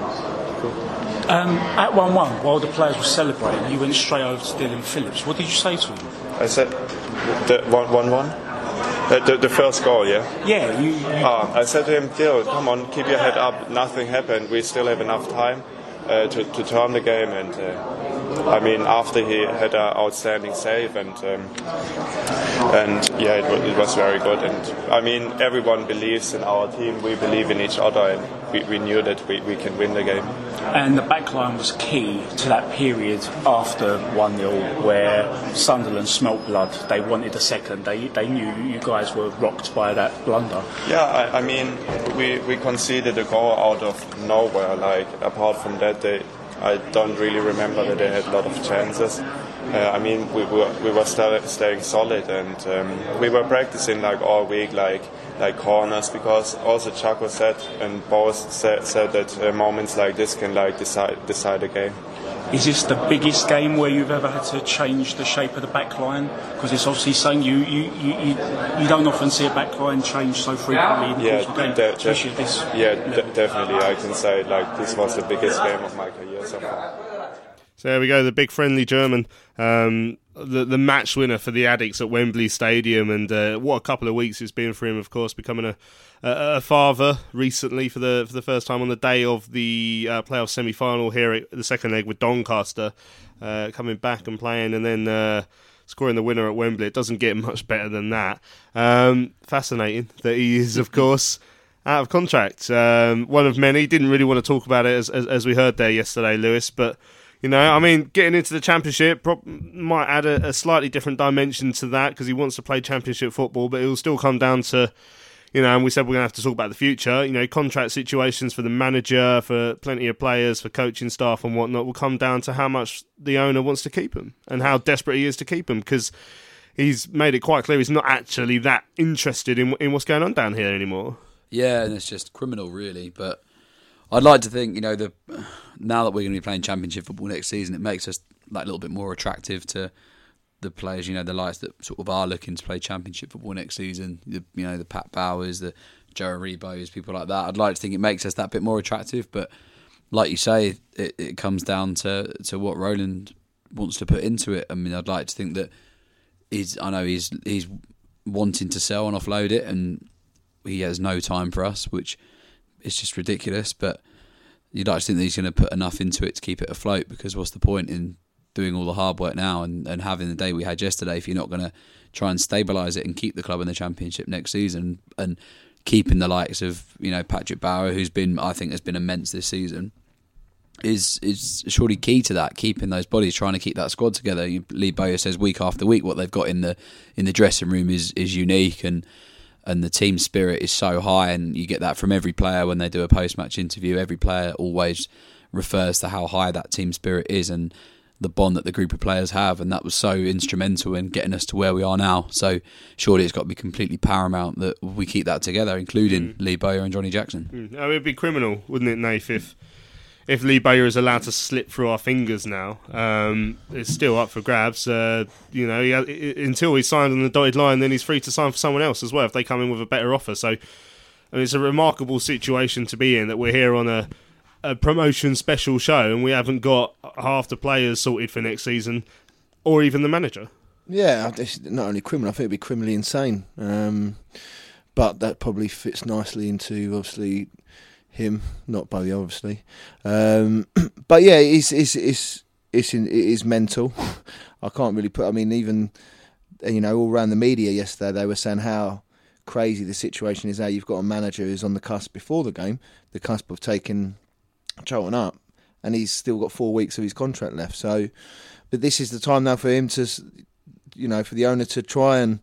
Um, at one one, while the players were celebrating, you went straight over to Dylan Phillips. What did you say to him?
I said, the one one one? The, the, the first goal, yeah?
Yeah, you... you
ah, I said to him, Dylan, come on, keep your head up. Nothing happened. We still have enough time uh, to, to turn the game. And uh, I mean, after he had an outstanding save, and um, and yeah, it was, it was very good. And I mean, everyone believes in our team. We believe in each other, and we, we knew that we, we can win the game.
And the backline was key to that period after one nil where Sunderland smelt blood. They wanted a second. They they knew you guys were rocked by that blunder.
Yeah, I, I mean, we, we conceded a goal out of nowhere. Like, apart from that, they, I don't really remember that they had a lot of chances. Uh, I mean, we were we were still staying solid, and um, we were practicing like all week, like like corners, because also Chaco said and both said, said that uh, moments like this can like decide decide a game.
Is this the biggest game where you've ever had to change the shape of the back line? Because it's obviously saying you you, you, you, you don't often see a back line change so frequently in the
yeah,
course of the game,
de-
especially
de-
this.
Yeah, de- definitely. I can say like this was the biggest game of my career so far.
So there we go, the big friendly German, um, the the match winner for the Addicts at Wembley Stadium, and uh, what a couple of weeks it's been for him. Of course, becoming a, a, a father recently for the for the first time on the day of the uh, playoff semi final here at the second leg with Doncaster, uh, coming back and playing, and then uh, scoring the winner at Wembley. It doesn't get much better than that. Um, fascinating that he is, of course, out of contract. Um, one of many. Didn't really want to talk about it as as, as we heard there yesterday, Lewis, but. You know, I mean, getting into the Championship prob- might add a, a slightly different dimension to that because he wants to play Championship football, but it will still come down to, you know, and we said we're going to have to talk about the future. You know, contract situations for the manager, for plenty of players, for coaching staff and whatnot will come down to how much the owner wants to keep him and how desperate he is to keep him, because he's made it quite clear he's not actually that interested in in what's going on down here anymore.
Yeah, and it's just criminal, really. But I'd like to think, you know, the now that we're going to be playing Championship football next season, it makes us like a little bit more attractive to the players, you know, the likes that sort of are looking to play Championship football next season. The, you know, the Pat Bowers, the Joe Aribos, people like that. I'd like to think it makes us that bit more attractive. But like you say, it, it comes down to to what Roland wants to put into it. I mean, I'd like to think that he's. I know he's he's wanting to sell and offload it, and he has no time for us, which is just ridiculous. But you'd like to think that he's going to put enough into it to keep it afloat, because what's the point in doing all the hard work now and, and having the day we had yesterday if you're not going to try and stabilise it and keep the club in the Championship next season, and keeping the likes of, you know, Patrick Bauer, who's been, I think, has been immense this season, is is surely key to that, keeping those bodies, trying to keep that squad together. Lee Bowyer says week after week what they've got in the in the dressing room is is unique, and and the team spirit is so high, and you get that from every player when they do a post-match interview. Every player always refers to how high that team spirit is and the bond that the group of players have, and that was so instrumental in getting us to where we are now. So surely it's got to be completely paramount that we keep that together, including mm. Lee Bowyer and Johnny Jackson.
Mm. I mean, it'd be criminal, wouldn't it, Nath, if if Lee Bowyer is allowed to slip through our fingers now. Um, it's still up for grabs. Uh, you know, he, until he's signed on the dotted line, then he's free to sign for someone else as well if they come in with a better offer. So, I mean, it's a remarkable situation to be in, that we're here on a a promotion special show and we haven't got half the players sorted for next season, or even the manager.
Yeah, it's not only criminal, I think it'd be criminally insane. Um, but that probably fits nicely into, obviously, him, not Bowie, obviously. Um, but yeah, it's it's it's it's in, it is mental. I can't really put. I mean, even you know, all around the media yesterday, they were saying how crazy the situation is. How you've got a manager who's on the cusp before the game, the cusp of taking Charlton up, and he's still got four weeks of his contract left. So, but this is the time now for him to, you know, for the owner to try and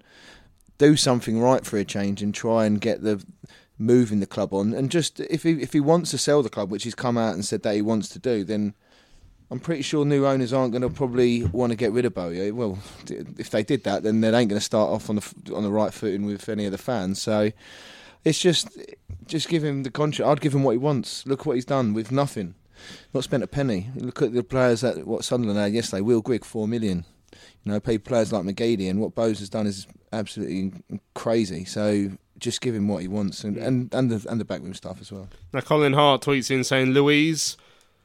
do something right for a change and try and get the moving the club on. And just if he if he wants to sell the club, which he's come out and said that he wants to do, then I'm pretty sure new owners aren't going to probably want to get rid of Bowyer. Well, if they did that, then they ain't going to start off on the on the right footing with any of the fans. So it's just just give him the contract. I'd give him what he wants. Look what he's done with nothing. Not spent a penny. Look at the players that what Sunderland had yesterday. Will Grigg, four million. You know, paid players like McGeady, and what Bowes has done is absolutely crazy. So just give him what he wants, and and, and the and the backroom stuff as well.
Now, Colin Hart tweets in saying, Louise,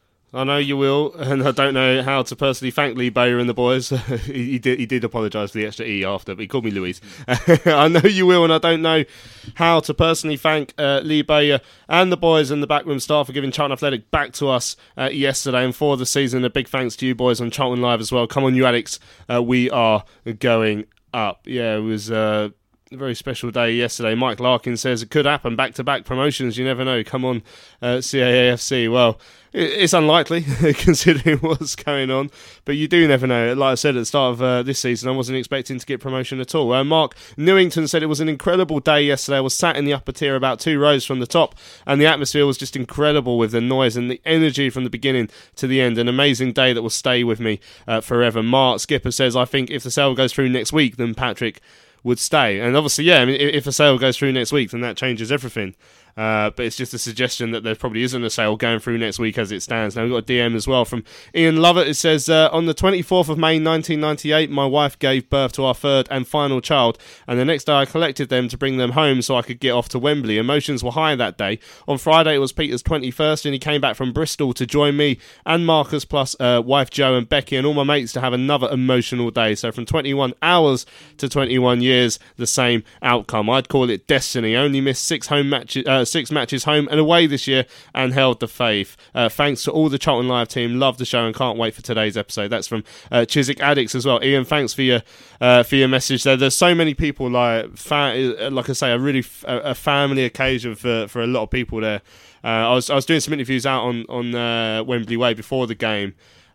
I know you will, and I don't know how to personally thank Lee Bowyer and the boys. he, he did he did apologise for the extra E after, but he called me Louise. I know you will, and I don't know how to personally thank uh, Lee Bowyer and the boys and the backroom staff for giving Charlton Athletic back to us uh, yesterday and for the season. A big thanks to you boys on Charlton Live as well. Come on, you addicts, uh, we are going up. Yeah, it was Uh, a very special day yesterday. Mike Larkin says it could happen, back-to-back promotions, you never know. Come on, uh, C A A F C. Well, it's unlikely considering what's going on, but you do never know. Like I said at the start of uh, this season, I wasn't expecting to get promotion at all. Uh, Mark Newington said it was an incredible day yesterday. I was sat in the upper tier about two rows from the top, and the atmosphere was just incredible with the noise and the energy from the beginning to the end. An amazing day that will stay with me uh, forever. Mark Skipper says, I think if the sale goes through next week, then Patrick would stay. And obviously, yeah, I mean, if a sale goes through next week, then that changes everything. Uh, but it's just a suggestion that there probably isn't a sale going through next week as it stands. Now, we've got a D M as well from Ian Lovett. It says, uh, on the twenty-fourth of May nineteen ninety-eight, my wife gave birth to our third and final child, and the next day I collected them to bring them home so I could get off to Wembley. Emotions were high that day. On Friday, it was Peter's twenty-first, and he came back from Bristol to join me and Marcus, plus uh, wife Jo and Becky and all my mates to have another emotional day. So from twenty-one hours to twenty-one years, the same outcome. I'd call it destiny. Only missed six home matches, uh, six matches home and away this year and held the faith. Uh, thanks to all the Charlton Live team. Love the show and can't wait for today's episode. That's from uh, Chiswick Addicts as well. Ian, thanks for your uh, for your message there. There's so many people, like fa- like I say, a really f- a family occasion for, for a lot of people there. Uh, I was I was doing some interviews out on on uh, Wembley Way before the game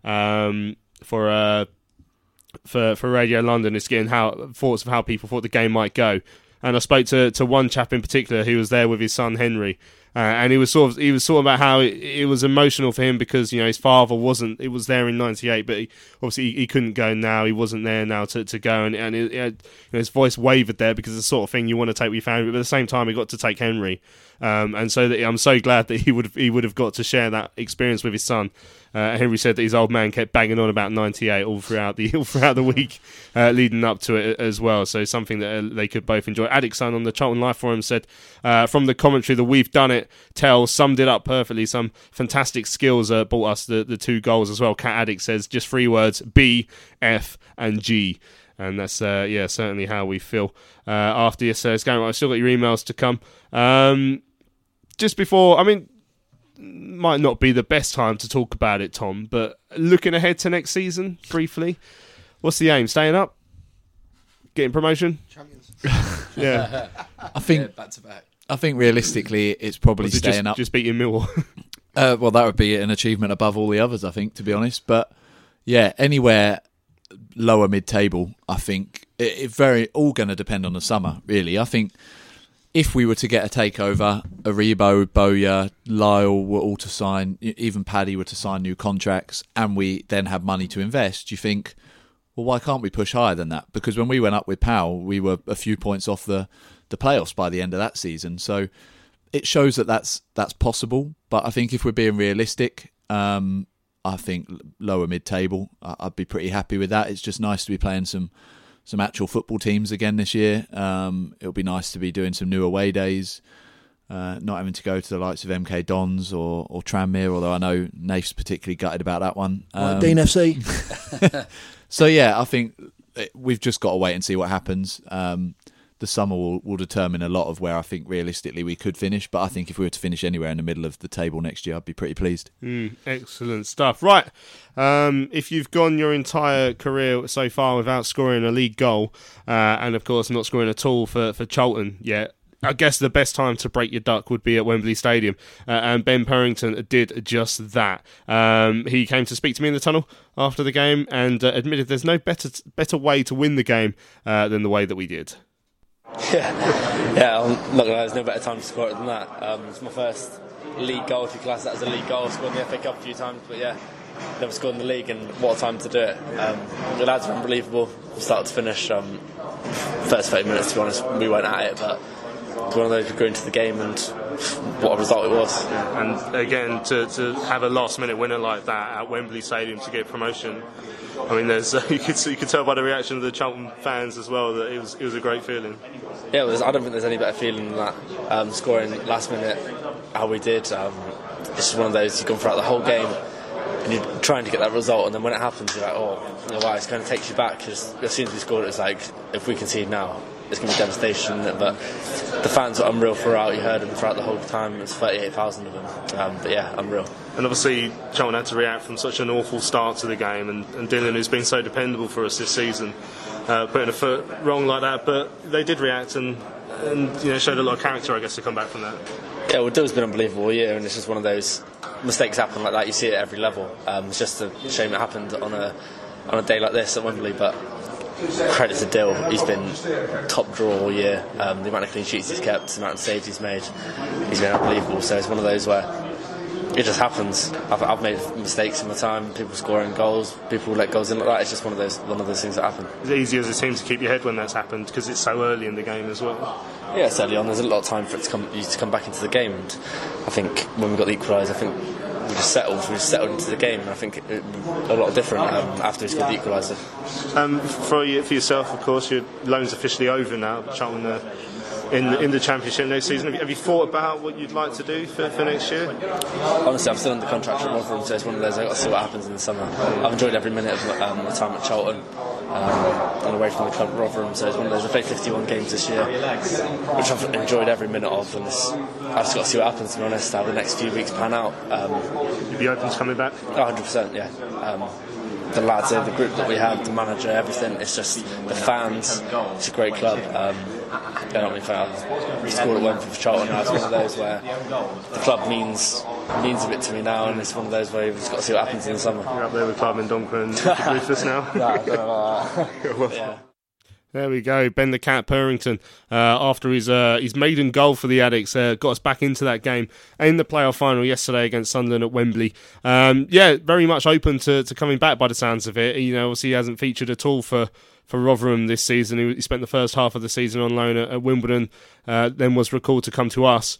um, for uh, for for Radio London. It's getting how thoughts of how people thought the game might go. and I spoke to, to one chap in particular who was there with his son Henry. Uh, and he was sort of he was sort of about how it, it was emotional for him because, you know, his father wasn't. It was there in ninety-eight, but he, obviously he, he couldn't go now. He wasn't there now to, to go, and and it, it, you know, his voice wavered there because it's the sort of thing you want to take with your family. But at the same time, he got to take Henry, um, and so that, I'm so glad that he would he would have got to share that experience with his son. Uh, Henry said that his old man kept banging on about ninety-eight all throughout the all throughout the week uh, leading up to it as well. So something that uh, they could both enjoy. Addict's son on the Charlton Live forum said uh, from the commentary that "We've done it" tell summed it up perfectly. Some fantastic skills uh, brought us the, the two goals as well. Cat Addict says just three words: B, F, and G. And that's uh, yeah certainly how we feel uh, after yesterday's game. I've still got your emails to come. Um, just before, I mean. Might not be the best time to talk about it, Tom, but looking ahead to next season, briefly, what's the aim? Staying up? Getting promotion?
Champions.
Yeah.
I think
Yeah, back to back.
I think realistically it's probably
Was it
staying
just,
up.
Just beating Millwall.
uh, well, that would be an achievement above all the others, I think, to be honest. But yeah, anywhere lower mid-table, I think it, it very all going to depend on the summer, really. I think if we were to get a takeover, Aribo, Bowyer, Lyle were all to sign, even Paddy were to sign new contracts, and we then have money to invest, you think, well, why can't we push higher than that? Because when we went up with Powell, we were a few points off the, the playoffs by the end of that season. So it shows that that's, that's possible. But I think if we're being realistic, um, I think lower mid-table, I'd be pretty happy with that. It's just nice to be playing some some actual football teams again this year. Um, it'll be nice to be doing some new away days, uh, not having to go to the likes of M K Dons or, or Tranmere, although I know Nafe's particularly gutted about that one. Um,
Like Dean F C.
So, yeah, I think we've just got to wait and see what happens. Um, the summer will, will determine a lot of where I think realistically we could finish, but I think if we were to finish anywhere in the middle of the table next year, I'd be pretty pleased.
Mm, excellent stuff. Right, um, if you've gone your entire career so far without scoring a league goal, uh, and of course not scoring at all for, for Charlton yet, I guess the best time to break your duck would be at Wembley Stadium, uh, and Ben Purrington did just that. Um, he came to speak to me in the tunnel after the game and uh, admitted there's no better better way to win the game uh, than the way that we did.
Yeah, yeah. I'm not gonna lie, there's no better time to score it than that. Um, it's my first league goal, if you class that as a league goal. I've scored in the F A Cup a few times, but yeah, never scored in the league, and what a time to do it. Um, the lads were unbelievable, start to finish. Um, first thirty minutes, to be honest, we went at it, but it's one of those we go into the game, and what a result it was.
And again, to, to have a last minute winner like that at Wembley Stadium to get promotion, I mean, there's uh, you could you could tell by the reaction of the Charlton fans as well that it was it was a great feeling.
Yeah, it was, I don't think there's any better feeling than that. Um, scoring last minute, how we did. Um, it's just one of those you've gone throughout the whole game and you're trying to get that result, and then when it happens, you're like, oh, you know, wow, it kind of takes you back. Because as soon as we scored, it was like, if we concede now, it's going to be devastation. But the fans were unreal throughout. You heard them throughout the whole time. It was thirty-eight thousand of them. Um, but yeah, unreal.
And obviously, Charlton had to react from such an awful start to the game, and, and Dylan, who's been so dependable for us this season, uh, putting a foot wrong like that. But they did react and, and you know, showed a lot of character, I guess, to come back from that.
Yeah, well, Dill's been unbelievable all year, and it's just one of those mistakes happen like that. You see it at every level. Um, it's just a shame it happened on a on a day like this at Wembley, but credit to Dill. He's been top draw all year. Um, the amount of clean sheets he's kept, the amount of saves he's made, he's been unbelievable. So it's one of those where it just happens. I've, I've made mistakes in my time. People scoring goals, people let goals in like that. It's just one of those one of those things that happen.
Is it easy as a team to keep your head when that's happened because it's so early in the game as well?
Yeah, it's early on. There's a lot of time for it to come you to come back into the game. And I think when we got the equaliser, I think we just settled. We just settled into the game, and I think it, it, a lot different um, after we scored the equaliser.
Um, for you, for yourself, of course, your loan's officially over now. Charlton uh, in the, in the Championship next season. Have you, have you thought about what you'd like to do for, for next year?
Honestly, I'm still under contract at Rotherham, so it's one of those. I've got to see what happens in the summer. I've enjoyed every minute of um, my time at Charlton. Um, and away from the club at Rotherham, so it's one of those. I played fifty-one games this year, which I've enjoyed every minute of, and it's, I've just got to see what happens, to be honest, how the next few weeks pan out. Um,
You'd be open to coming back?
one hundred percent, yeah. Um, the lads, the group that we have, the manager, everything, it's just the fans. It's a great club. Um, I don't mean I've scored at Wembley for Charlton now. It's one of those where the club means means a bit to me now, and it's one of those where you've just got to see what happens in the summer.
You're up there with Clive Mendonca and Rufus now.
No, I don't know about that.
Well,
yeah.
There we go. Ben the Cat Purrington, uh, after his uh, his maiden goal for the Addicks, uh, got us back into that game in the playoff final yesterday against Sunderland at Wembley. Um, yeah, very much open to, to coming back by the sounds of it. You know, obviously he hasn't featured at all for, for Rotherham this season. He, he spent the first half of the season on loan at, at Wimbledon, uh, then was recalled to come to us.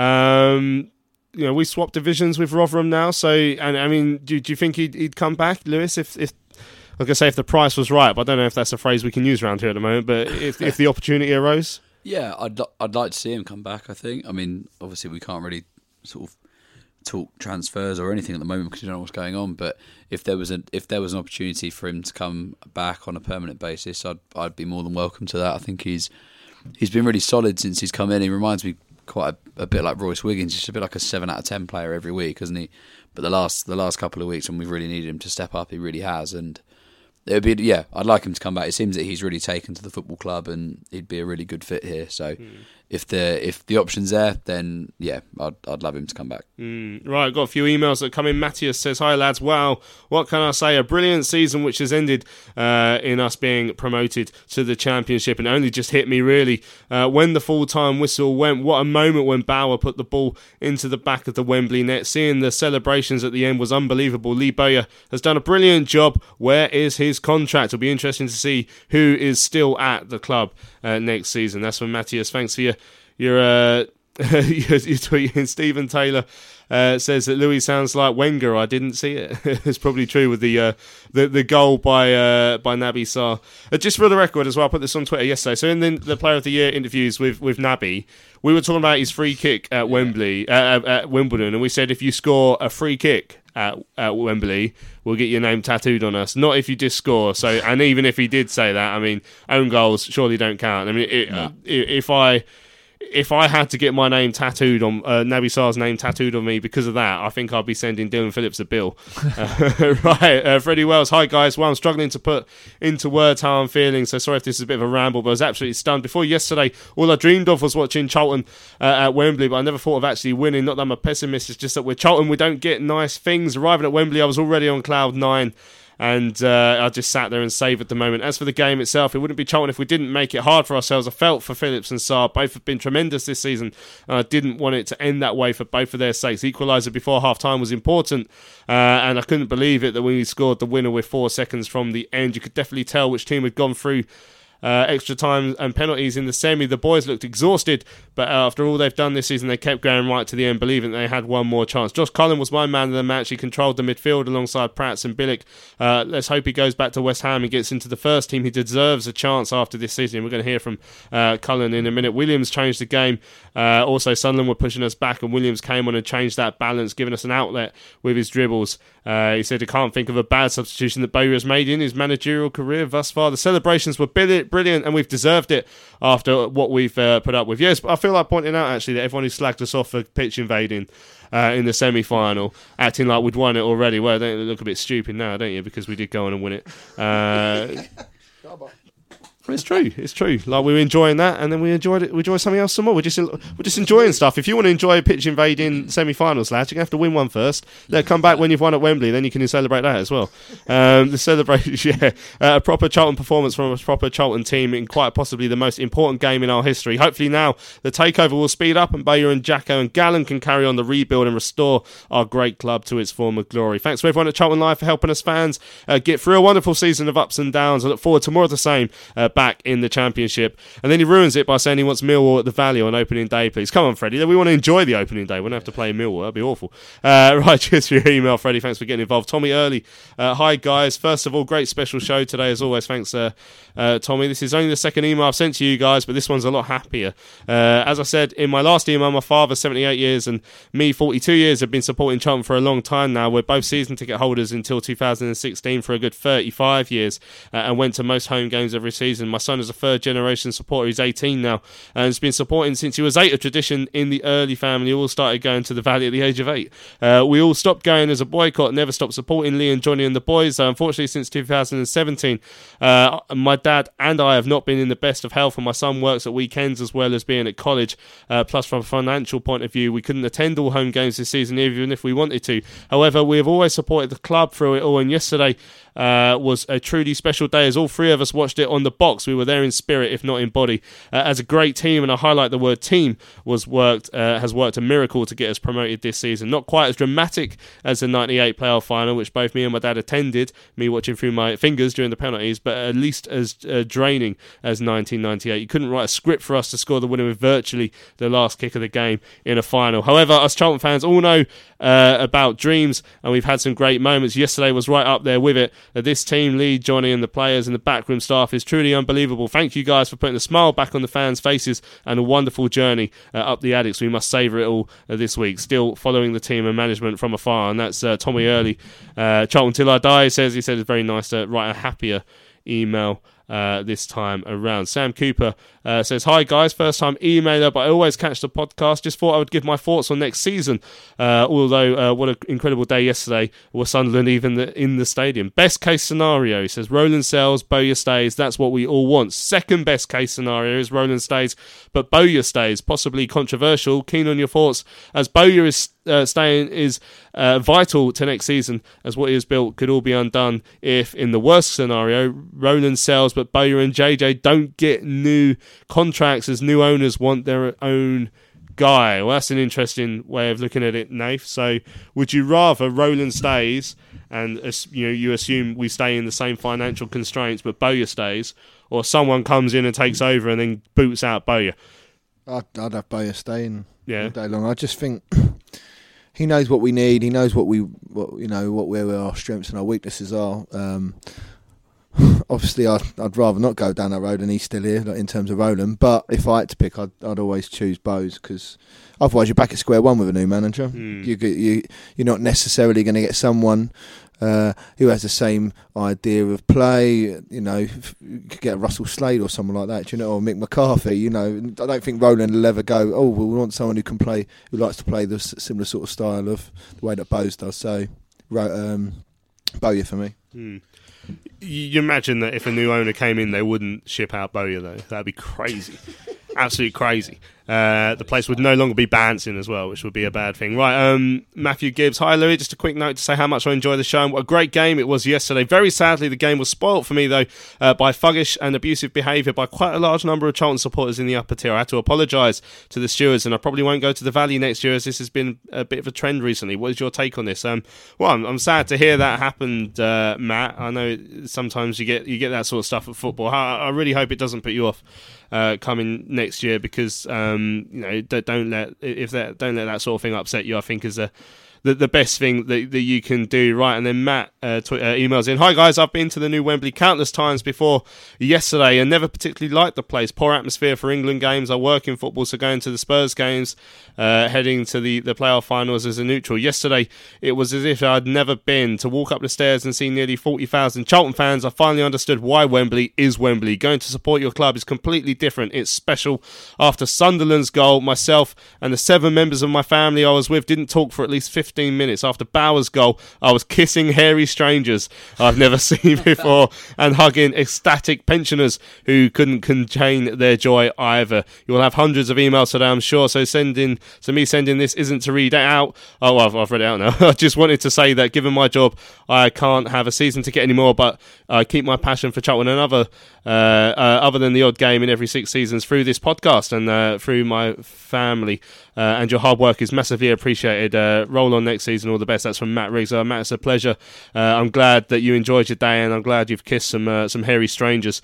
Um, you know, we swapped divisions with Rotherham now, so, and I mean, do, do you think he'd, he'd come back, Lewis, if... if I was going to say if the price was right, but I don't know if that's a phrase we can use around here at the moment, but if if the opportunity arose?
Yeah, I'd I'd like to see him come back, I think. I mean, obviously we can't really sort of talk transfers or anything at the moment because we don't know what's going on, but if there was a if there was an opportunity for him to come back on a permanent basis, I'd I'd be more than welcome to that. I think he's he's been really solid since he's come in. He reminds me quite a, a bit like Royce Wiggins, just a bit like a seven out of ten player every week, isn't he? But the last the last couple of weeks when we've really needed him to step up, he really has. And it would be, yeah, I'd like him to come back. It seems that he's really taken to the football club and he'd be a really good fit here. So mm. if the if the option's there, then yeah, I'd I'd love him to come back.
Mm. Right, I've got a few emails that come in. Matthias says, "Hi lads, wow, what can I say? A brilliant season which has ended uh, in us being promoted to the Championship, and only just hit me really uh, when the full-time whistle went. What a moment when Bauer put the ball into the back of the Wembley net. Seeing the celebrations at the end was unbelievable. Lee Bowyer has done a brilliant job. Where is his contract? It'll be interesting to see who is still at the club uh, next season." That's from Matthias. Thanks for your your uh, your, your tweet. And Stephen Taylor uh, says that Louis sounds like Wenger. I didn't see it. It's probably true with the uh, the the goal by uh, by Naby Sarr. Uh, just for the record as well, I put this on Twitter yesterday. So in the, the Player of the Year interviews with with Naby, we were talking about his free kick at Wembley uh, at Wimbledon, and we said if you score a free kick At, at Wembley, we'll get your name tattooed on us. Not if you just score. So, and even if he did say that, I mean, own goals surely don't count. I mean, it, no. if I if I had to get my name tattooed on uh, Naby Sarr's name tattooed on me because of that, I think I'd be sending Dylan Phillips a bill. uh, right, uh, Freddie Wells. Hi guys. Well, I'm struggling to put into words how I'm feeling, so sorry if this is a bit of a ramble, but I was absolutely stunned. Before yesterday, all I dreamed of was watching Charlton uh, at Wembley, but I never thought of actually winning. Not that I'm a pessimist, it's just that with Charlton we don't get nice things. Arriving at Wembley, I was already on cloud nine. And uh, I just sat there and savoured the moment. As for the game itself, it wouldn't be Charlton if we didn't make it hard for ourselves. I felt for Phillips and Sarr. Both have been tremendous this season. And I didn't want it to end that way for both of their sakes. Equaliser before half-time was important. Uh, and I couldn't believe it that when we scored the winner with four seconds from the end, you could definitely tell which team had gone through Uh, extra time and penalties in the semi. The boys looked exhausted, but after all they've done this season, they kept going right to the end, believing they had one more chance. Josh Cullen was my man of the match. He controlled the midfield alongside Prats and Bilic. Uh, let's hope he goes back to West Ham and gets into the first team. He deserves a chance after this season. We're going to hear from uh, Cullen in a minute. Williams changed the game. Uh, also, Sunderland were pushing us back, and Williams came on and changed that balance, giving us an outlet with his dribbles. Uh, he said he can't think of a bad substitution that Bowyer has made in his managerial career thus far. The celebrations were brilliant, and we've deserved it after what we've uh, put up with. Yes, but I feel like pointing out actually that everyone who slagged us off for pitch invading uh, in the semi-final, acting like we'd won it already. Well, don't you look a bit stupid now, don't you? Because we did go on and win it. Uh, It's true. It's true. Like we were enjoying that, and then we enjoyed it. We enjoy something else some more. We're just we're just enjoying stuff. If you want to enjoy a pitch invading semi-finals, lads, you're gonna have to win one first. Then come back when you've won at Wembley. Then you can celebrate that as well. Um, the celebration, yeah, uh, a proper Charlton performance from a proper Charlton team in quite possibly the most important game in our history. Hopefully now the takeover will speed up, and Bowyer and Jacko and Gallen can carry on the rebuild and restore our great club to its former glory. Thanks to everyone at Charlton Live for helping us fans uh, get through a wonderful season of ups and downs. I look forward to more of the same. Uh, back in the Championship. And then he ruins it by saying he wants Millwall at the Valley on opening day, please. Come on, Freddie. We want to enjoy the opening day. We don't have to play Millwall. That'd be awful. Uh, right, cheers for your email, Freddie. Thanks for getting involved. Tommy Early. Uh, hi, guys. First of all, great special show today, as always. Thanks, uh, uh, Tommy. This is only the second email I've sent to you guys, but this one's a lot happier. Uh, as I said in my last email, my father, seventy-eight years, and me, forty-two years, have been supporting Charlton for a long time now. We're both season ticket holders until two thousand sixteen for a good thirty-five years uh, and went to most home games every season. My son is a third generation supporter. He's eighteen now and has been supporting since he was eight. A tradition in the early family. All started going to the Valley at the age of eight. Uh, we all stopped going as a boycott, never stopped supporting Lee and Johnny and the boys. Uh, unfortunately, since two thousand seventeen, uh, my dad and I have not been in the best of health, and my son works at weekends as well as being at college. Uh, plus, from a financial point of view, we couldn't attend all home games this season, even if we wanted to. However, we have always supported the club through it all, and yesterday uh, was a truly special day as all three of us watched it on the box. We were there in spirit, if not in body. Uh, as a great team, and I highlight the word team, was worked uh, has worked a miracle to get us promoted this season. Not quite as dramatic as the ninety-eight playoff final, which both me and my dad attended, me watching through my fingers during the penalties, but at least as uh, draining as nineteen ninety-eight. You couldn't write a script for us to score the winner with virtually the last kick of the game in a final. However, us Charlton fans all know uh, about dreams, and we've had some great moments. Yesterday was right up there with it. Uh, this team, Lee, Johnny and the players and the backroom staff is truly unbelievable. Thank you guys for putting a smile back on the fans' faces and a wonderful journey uh, up the Addicks. We must savour it all uh, this week. Still following the team and management from afar, and that's uh, Tommy Early. Uh, Charlton Till I Die says, he said it's very nice to write a happier email Uh, this time around. Sam Cooper uh, says, hi guys, first time emailer, but I always catch the podcast. Just thought I would give my thoughts on next season. Uh, although uh, what an incredible day yesterday was Sunderland even the, in the stadium. Best case scenario, he says, Roland sells, Bowyer stays. That's what we all want. Second best case scenario is Roland stays, but Bowyer stays. Possibly controversial. Keen on your thoughts, as Bowyer is uh, staying is uh, vital to next season, as what he has built could all be undone if, in the worst scenario, Roland sells, but Bowyer and J J don't get new contracts as new owners want their own guy. Well, that's an interesting way of looking at it, Nath. So would you rather Roland stays and you know you assume we stay in the same financial constraints but Bowyer stays, or someone comes in and takes over and then boots out Bowyer?
I'd, I'd have Bowyer staying
yeah.
all day long. I just think he knows what we need. He knows what we, what, you know, what where our strengths and our weaknesses are. Um, Obviously, I'd, I'd rather not go down that road, and he's still here, like, in terms of Roland. But if I had to pick, I'd, I'd always choose Bowes, because otherwise you're back at square one with a new manager. Mm. You, you, you're not necessarily going to get someone uh, who has the same idea of play. You know, you could get a Russell Slade or someone like that, you know, or Mick McCarthy. You know, I don't think Roland will ever go, oh, well, we want someone who can play, who likes to play the similar sort of style of the way that Bowes does. So, um, Bowyer for me.
Mm. You imagine that if a new owner came in, they wouldn't ship out Bowyer, though. That'd be crazy. Absolutely crazy. Uh, the place would no longer be bouncing as well, which would be a bad thing. Right, um, Matthew Gibbs. Hi, Louis. Just a quick note to say how much I enjoy the show and what a great game it was yesterday. Very sadly, the game was spoilt for me, though, uh, by thuggish and abusive behaviour by quite a large number of Charlton supporters in the upper tier. I had to apologise to the stewards, and I probably won't go to the Valley next year, as this has been a bit of a trend recently. What is your take on this? Um, well, I'm, I'm sad to hear that happened, uh, Matt. I know sometimes you get you get that sort of stuff at football. I, I really hope it doesn't put you off Uh, coming next year, because um, you know don't, don't let if that don't let that sort of thing upset you. I think is a the, the best thing that, that you can do. Right, and then Matt uh, tw- uh, emails in, hi guys, I've been to the new Wembley countless times before yesterday and never particularly liked the place. Poor atmosphere for England games. I work in football, so going to the Spurs games, uh, heading to the, the playoff finals as a neutral. Yesterday it was as if I'd never been. To walk up the stairs and see nearly forty thousand Charlton fans, I finally understood why Wembley is Wembley. Going to support your club is completely different. It's special. After Sunderland's goal, myself and the seven members of my family I was with didn't talk for at least fifteen minutes. After Bauer's goal, I was kissing hairy strangers I've never seen before and hugging ecstatic pensioners who couldn't contain their joy either. You'll have hundreds of emails today, I'm sure, so sending so me sending this isn't to read it out. Oh, I've, I've read it out now. I just wanted to say that given my job, I can't have a season ticket anymore, but I keep my passion for Charlton and other uh, uh, other than the odd game in every six seasons through this podcast and uh, through my family. Uh, and your hard work is massively appreciated. Uh, roll on next season, all the best. That's from Matt Riggs. Uh, Matt, it's a pleasure. Uh, I'm glad that you enjoyed your day, and I'm glad you've kissed some uh, some hairy strangers.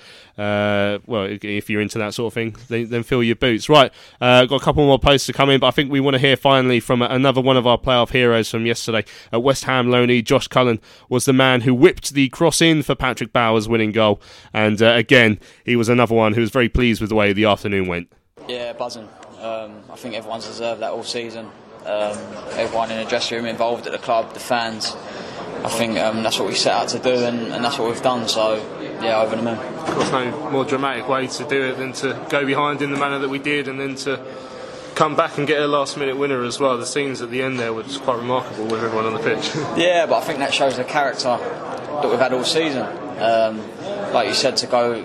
Uh, well, if you're into that sort of thing, then, then fill your boots. Right, uh, got a couple more posts to come in, but I think we want to hear finally from another one of our playoff heroes from yesterday. At West Ham loanee Josh Cullen was the man who whipped the cross in for Patrick Bauer's winning goal, and uh, again, he was another one who was very pleased with the way the afternoon went.
Yeah, buzzing. Um, I think everyone's deserved that all season. Um, everyone in the dressing room involved at the club, the fans. I think um, that's what we set out to do, and, and that's what we've done. So, yeah, over the moon.
Of course, no more dramatic way to do it than to go behind in the manner that we did, and then to come back and get a last-minute winner as well. The scenes at the end there were just quite remarkable with everyone on the pitch.
Yeah, but I think that shows the character that we've had all season. Um, like you said, to go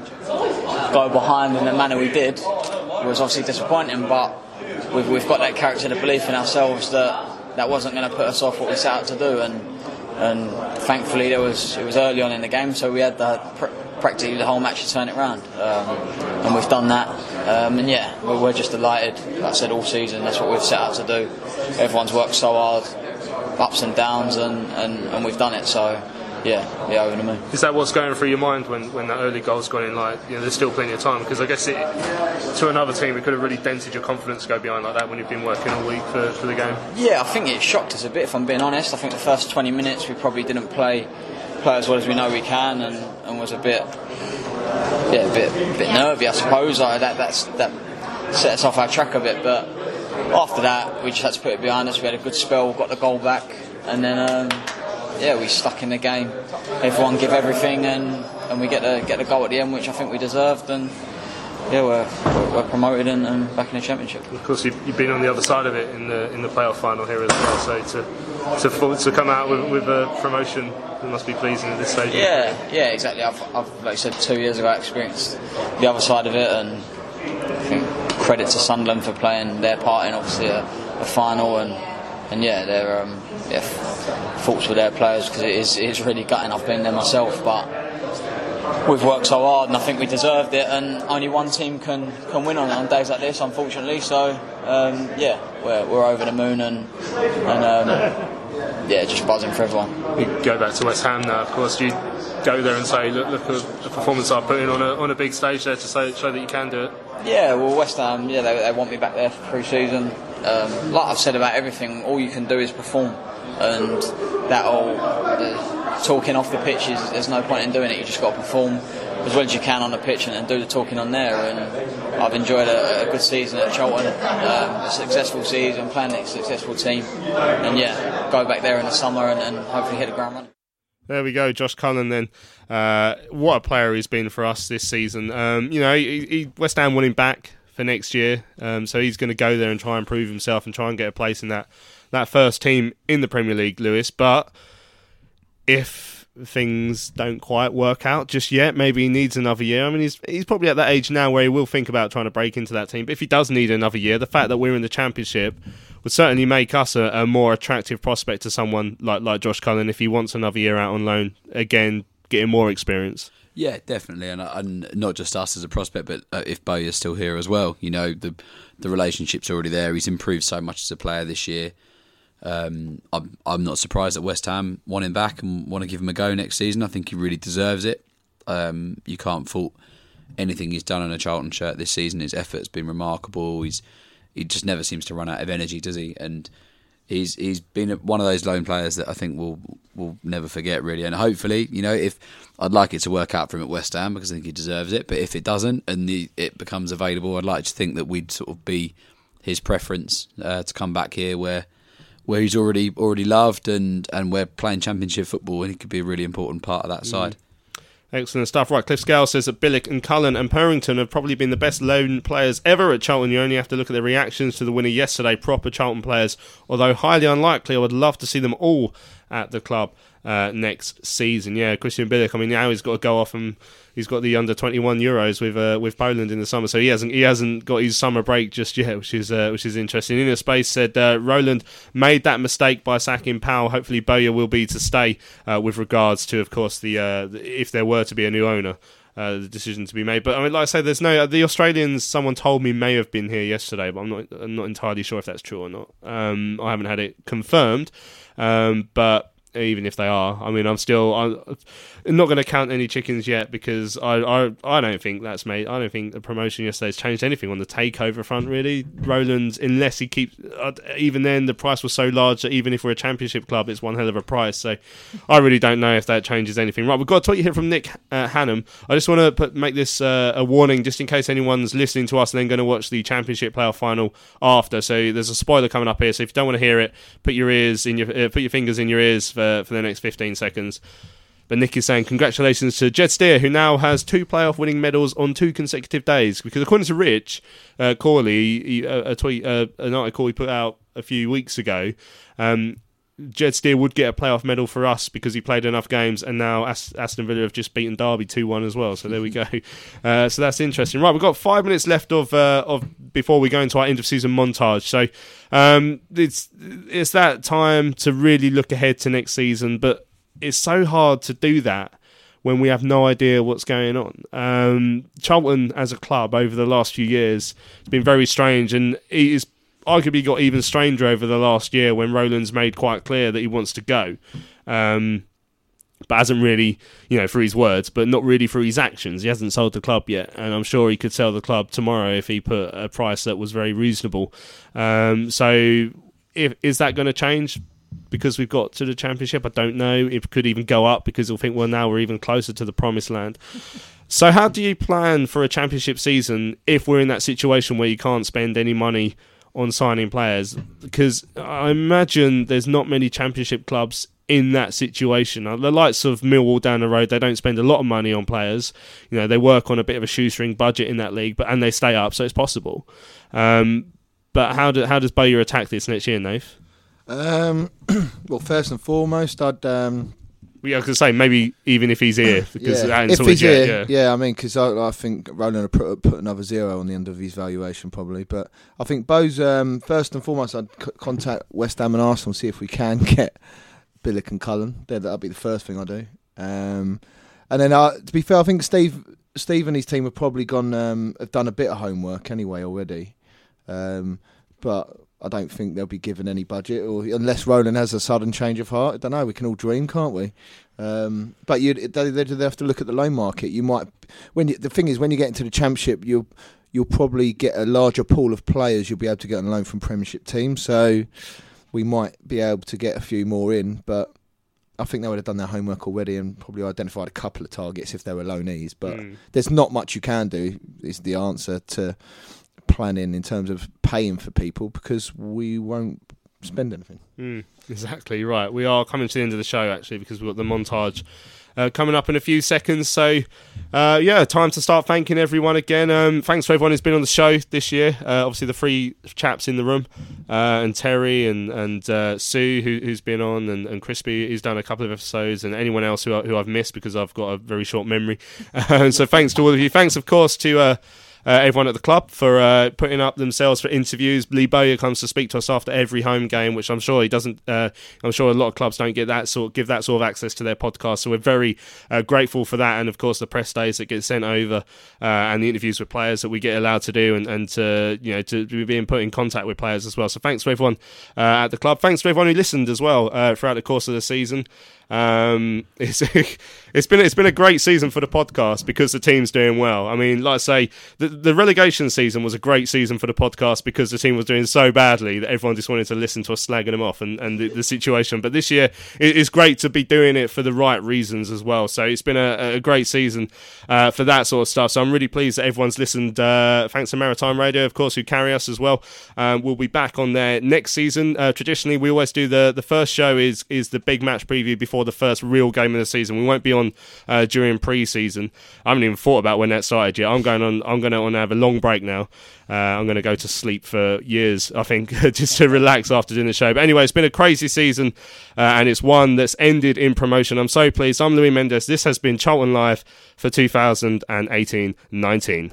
go behind in the manner we did was obviously disappointing, but we've, we've got that character, the belief in ourselves that that wasn't going to put us off what we set out to do, and and thankfully there was it was early on in the game, so we had the, pr- practically the whole match to turn it around, um, and we've done that. Um, and yeah, we're, we're just delighted. Like I said, all season that's what we've set out to do. Everyone's worked so hard, ups and downs, and, and, and we've done it. So. Yeah, yeah, over the moon.
Is that what's going through your mind when, when that early goal's gone in? Like, you know, there's still plenty of time, because I guess it, to another team, it could have really dented your confidence to go behind like that when you've been working all week for, for the game.
Yeah, I think it shocked us a bit, if I'm being honest. I think the first twenty minutes we probably didn't play play as well as we know we can, and, and was a bit, yeah, a bit, a bit nervy, I suppose. Like that, that's that set us off our track a bit. But after that, we just had to put it behind us. We had a good spell, got the goal back, and then. Um, Yeah, we stuck in the game. Everyone give everything, and, and we get the get the goal at the end, which I think we deserved. And yeah, we're we're, we're promoted and, and back in the championship.
Of course, you've, you've been on the other side of it in the in the playoff final here as well. So to to to come out with, with a promotion, it must be pleasing at this stage.
Yeah, yeah, exactly. I've, I've like I said, two years ago, I experienced the other side of it, and I think credit to Sunderland for playing their part in obviously a, a final and. And yeah, they're um, yeah, faults with their players, because it is it is really gutting. I've been there myself, but we've worked so hard, and I think we deserved it. And only one team can, can win on, on days like this, unfortunately. So um, yeah, we're we're over the moon, and and um, yeah, just buzzing for everyone.
You go back to West Ham now, of course. You go there and say, look, look at the performance I put in on a on a big stage there to say, show that you can do it.
Yeah, well, West Ham, yeah, they, they want me back there for pre-season. Um, like I've said about everything, all you can do is perform, and that all the talking off the pitch is there's no point in doing it. You just got to perform as well as you can on the pitch and, and do the talking on there. And I've enjoyed a, a good season at Charlton, um, a successful season, playing a successful team, and yeah, go back there in the summer and, and hopefully hit the ground running.
There we go, Josh Cullen then. Uh, what a player he's been for us this season. Um, you know, he, he, West Ham want him back for next year, um, so he's going to go there and try and prove himself and try and get a place in that, that first team in the Premier League, Lewis. But if things don't quite work out just yet, maybe he needs another year. I mean, he's he's probably at that age now where he will think about trying to break into that team. But if he does need another year, the fact that we're in the Championship would certainly make us a, a more attractive prospect to someone like, like Josh Cullen if he wants another year out on loan, again, getting more experience.
Yeah, definitely, and, and not just us as a prospect, but uh, if Bowyer's still here as well, you know, the the relationship's already there. He's improved so much as a player this year. Um, I'm I'm not surprised that West Ham want him back and want to give him a go next season. I think he really deserves it. Um, you can't fault anything he's done on a Charlton shirt this season. His effort's been remarkable. He's he just never seems to run out of energy, does he? And He's he's been one of those lone players that I think we'll we'll never forget, really. And hopefully, you know, if I'd like it to work out for him at West Ham because I think he deserves it. But if it doesn't and the, it becomes available, I'd like to think that we'd sort of be his preference uh, to come back here, where where he's already already loved and, and we're playing Championship football, and he could be a really important part of that side. Mm.
Excellent stuff. Right, Cliff Scale says that Billick and Cullen and Purrington have probably been the best loan players ever at Charlton. You only have to look at their reactions to the winner yesterday. Proper Charlton players, although highly unlikely. I would love to see them all at the club uh, next season. Yeah, Christian Billick, I mean, now he's got to go off and he's got the under twenty-one Euros with uh, with Poland in the summer, so he hasn't he hasn't got his summer break just yet, which is uh, which is interesting. Inner Space said uh, Roland made that mistake by sacking Powell. Hopefully Bowyer will be to stay uh, with regards to, of course, the uh, if there were to be a new owner. Uh, the decision to be made, but I mean, like I say, there's no the Australians. Someone told me may have been here yesterday, but I'm not I'm not entirely sure if that's true or not. Um, I haven't had it confirmed, um, but even if they are, I mean, I'm still I'm not going to count any chickens yet, because I, I I don't think that's made. I don't think the promotion yesterday's changed anything on the takeover front, really. Roland, unless he keeps, uh, even then the price was so large that even if we're a Championship club, it's one hell of a price. So I really don't know if that changes anything. Right, we've got a tweet here from Nick uh, Hannum. I just want to put, make this uh, a warning, just in case anyone's listening to us and then going to watch the Championship playoff final after. So there's a spoiler coming up here. So if you don't want to hear it, put your ears in your uh, put your fingers in your ears for. for the next fifteen seconds. But Nick is saying congratulations to Jed Steer, who now has two playoff winning medals on two consecutive days, because according to Rich uh, Corley, he, a, a tweet uh, an article he put out a few weeks ago, um, Jed Steer would get a playoff medal for us because he played enough games, and now Aston Villa have just beaten Derby two one as well, so there we go. Uh, so that's interesting. Right, we've got five minutes left of uh, of before we go into our end of season montage, so um, it's it's that time to really look ahead to next season, but it's so hard to do that when we have no idea what's going on. Um, Charlton as a club over the last few years has been very strange, and it is arguably got even stranger over the last year when Roland's made quite clear that he wants to go. Um, but hasn't really, you know, through his words, but not really through his actions. He hasn't sold the club yet, and I'm sure he could sell the club tomorrow if he put a price that was very reasonable. Um, so if, is that going to change because we've got to the Championship? I don't know. It could even go up because he'll think, well, now we're even closer to the promised land. So how do you plan for a Championship season if we're in that situation where you can't spend any money on signing players? Because I imagine there's not many Championship clubs in that situation. The likes of Millwall down the road, they don't spend a lot of money on players. You know, they work on a bit of a shoestring budget in that league, but and they stay up, so it's possible. Um, but how do how does Bowyer attack this next year, Nath?
Um, well, first and foremost, I'd. Um,
well, yeah, I was going to say maybe even if he's here, because
yeah,
if
he's
yet,
here,
yeah.
yeah, I mean, because I, I think Roland will put, put another zero on the end of his valuation probably. But I think Bowes, um, first and foremost, I'd c- contact West Ham and Arsenal and see if we can get Billick and Cullen. That'll be the first thing I do. Um, and then, uh, to be fair, I think Steve, Steve and his team have probably gone, um, have done a bit of homework anyway already. Um, but I don't think they'll be given any budget, or unless Roland has a sudden change of heart. I don't know. We can all dream, can't we? Um, but you, they, they have to look at the loan market. You might, when you, the thing is, when you get into the Championship, you'll you'll probably get a larger pool of players you'll be able to get on loan from Premiership teams. So we might be able to get a few more in, but I think they would have done their homework already and probably identified a couple of targets if they were loanees. But mm. there's not much you can do, is the answer to planning in terms of paying for people, because we won't spend anything.
Mm, exactly right. We are coming to the end of the show, actually, because we've got the montage Uh, coming up in a few seconds. So, uh, yeah, time to start thanking everyone again. Um, thanks for everyone who's been on the show this year. Uh, obviously, the three chaps in the room, uh, and Terry and and uh, Sue, who, who's been on, and, and Crispy, who's done a couple of episodes, and anyone else who, I, who I've missed because I've got a very short memory. Uh, so, thanks to all of you. Thanks, of course, to Uh, Uh, everyone at the club for uh, putting up themselves for interviews. Lee Bowyer comes to speak to us after every home game, which I'm sure he doesn't. Uh, I'm sure a lot of clubs don't get that sort, give that sort of access to their podcast. So we're very uh, grateful for that, and of course the press days that get sent over, uh, and the interviews with players that we get allowed to do, and, and to you know to be being put in contact with players as well. So thanks to everyone uh, at the club. Thanks to everyone who listened as well uh, throughout the course of the season. Um, it's it's been it's been a great season for the podcast because the team's doing well. I mean, like I say, the, the relegation season was a great season for the podcast because the team was doing so badly that everyone just wanted to listen to us slagging them off and, and the, the situation. But this year, it, it's great to be doing it for the right reasons as well. So it's been a, a great season uh, for that sort of stuff. So I'm really pleased that everyone's listened. Uh, thanks to Maritime Radio, of course, who carry us as well. Um, we'll be back on there next season. Uh, traditionally, we always do the the first show is is the big match preview before the first real game of the season. We won't be on uh, during pre-season. I haven't even thought about when that started yet. I'm going on. I'm going to have a long break now. Uh, I'm going to go to sleep for years, I think, just to relax after doing the show. But anyway, it's been a crazy season, uh, and it's one that's ended in promotion. I'm so pleased. I'm Louis Mendes. This has been Charlton Live for two thousand eighteen nineteen.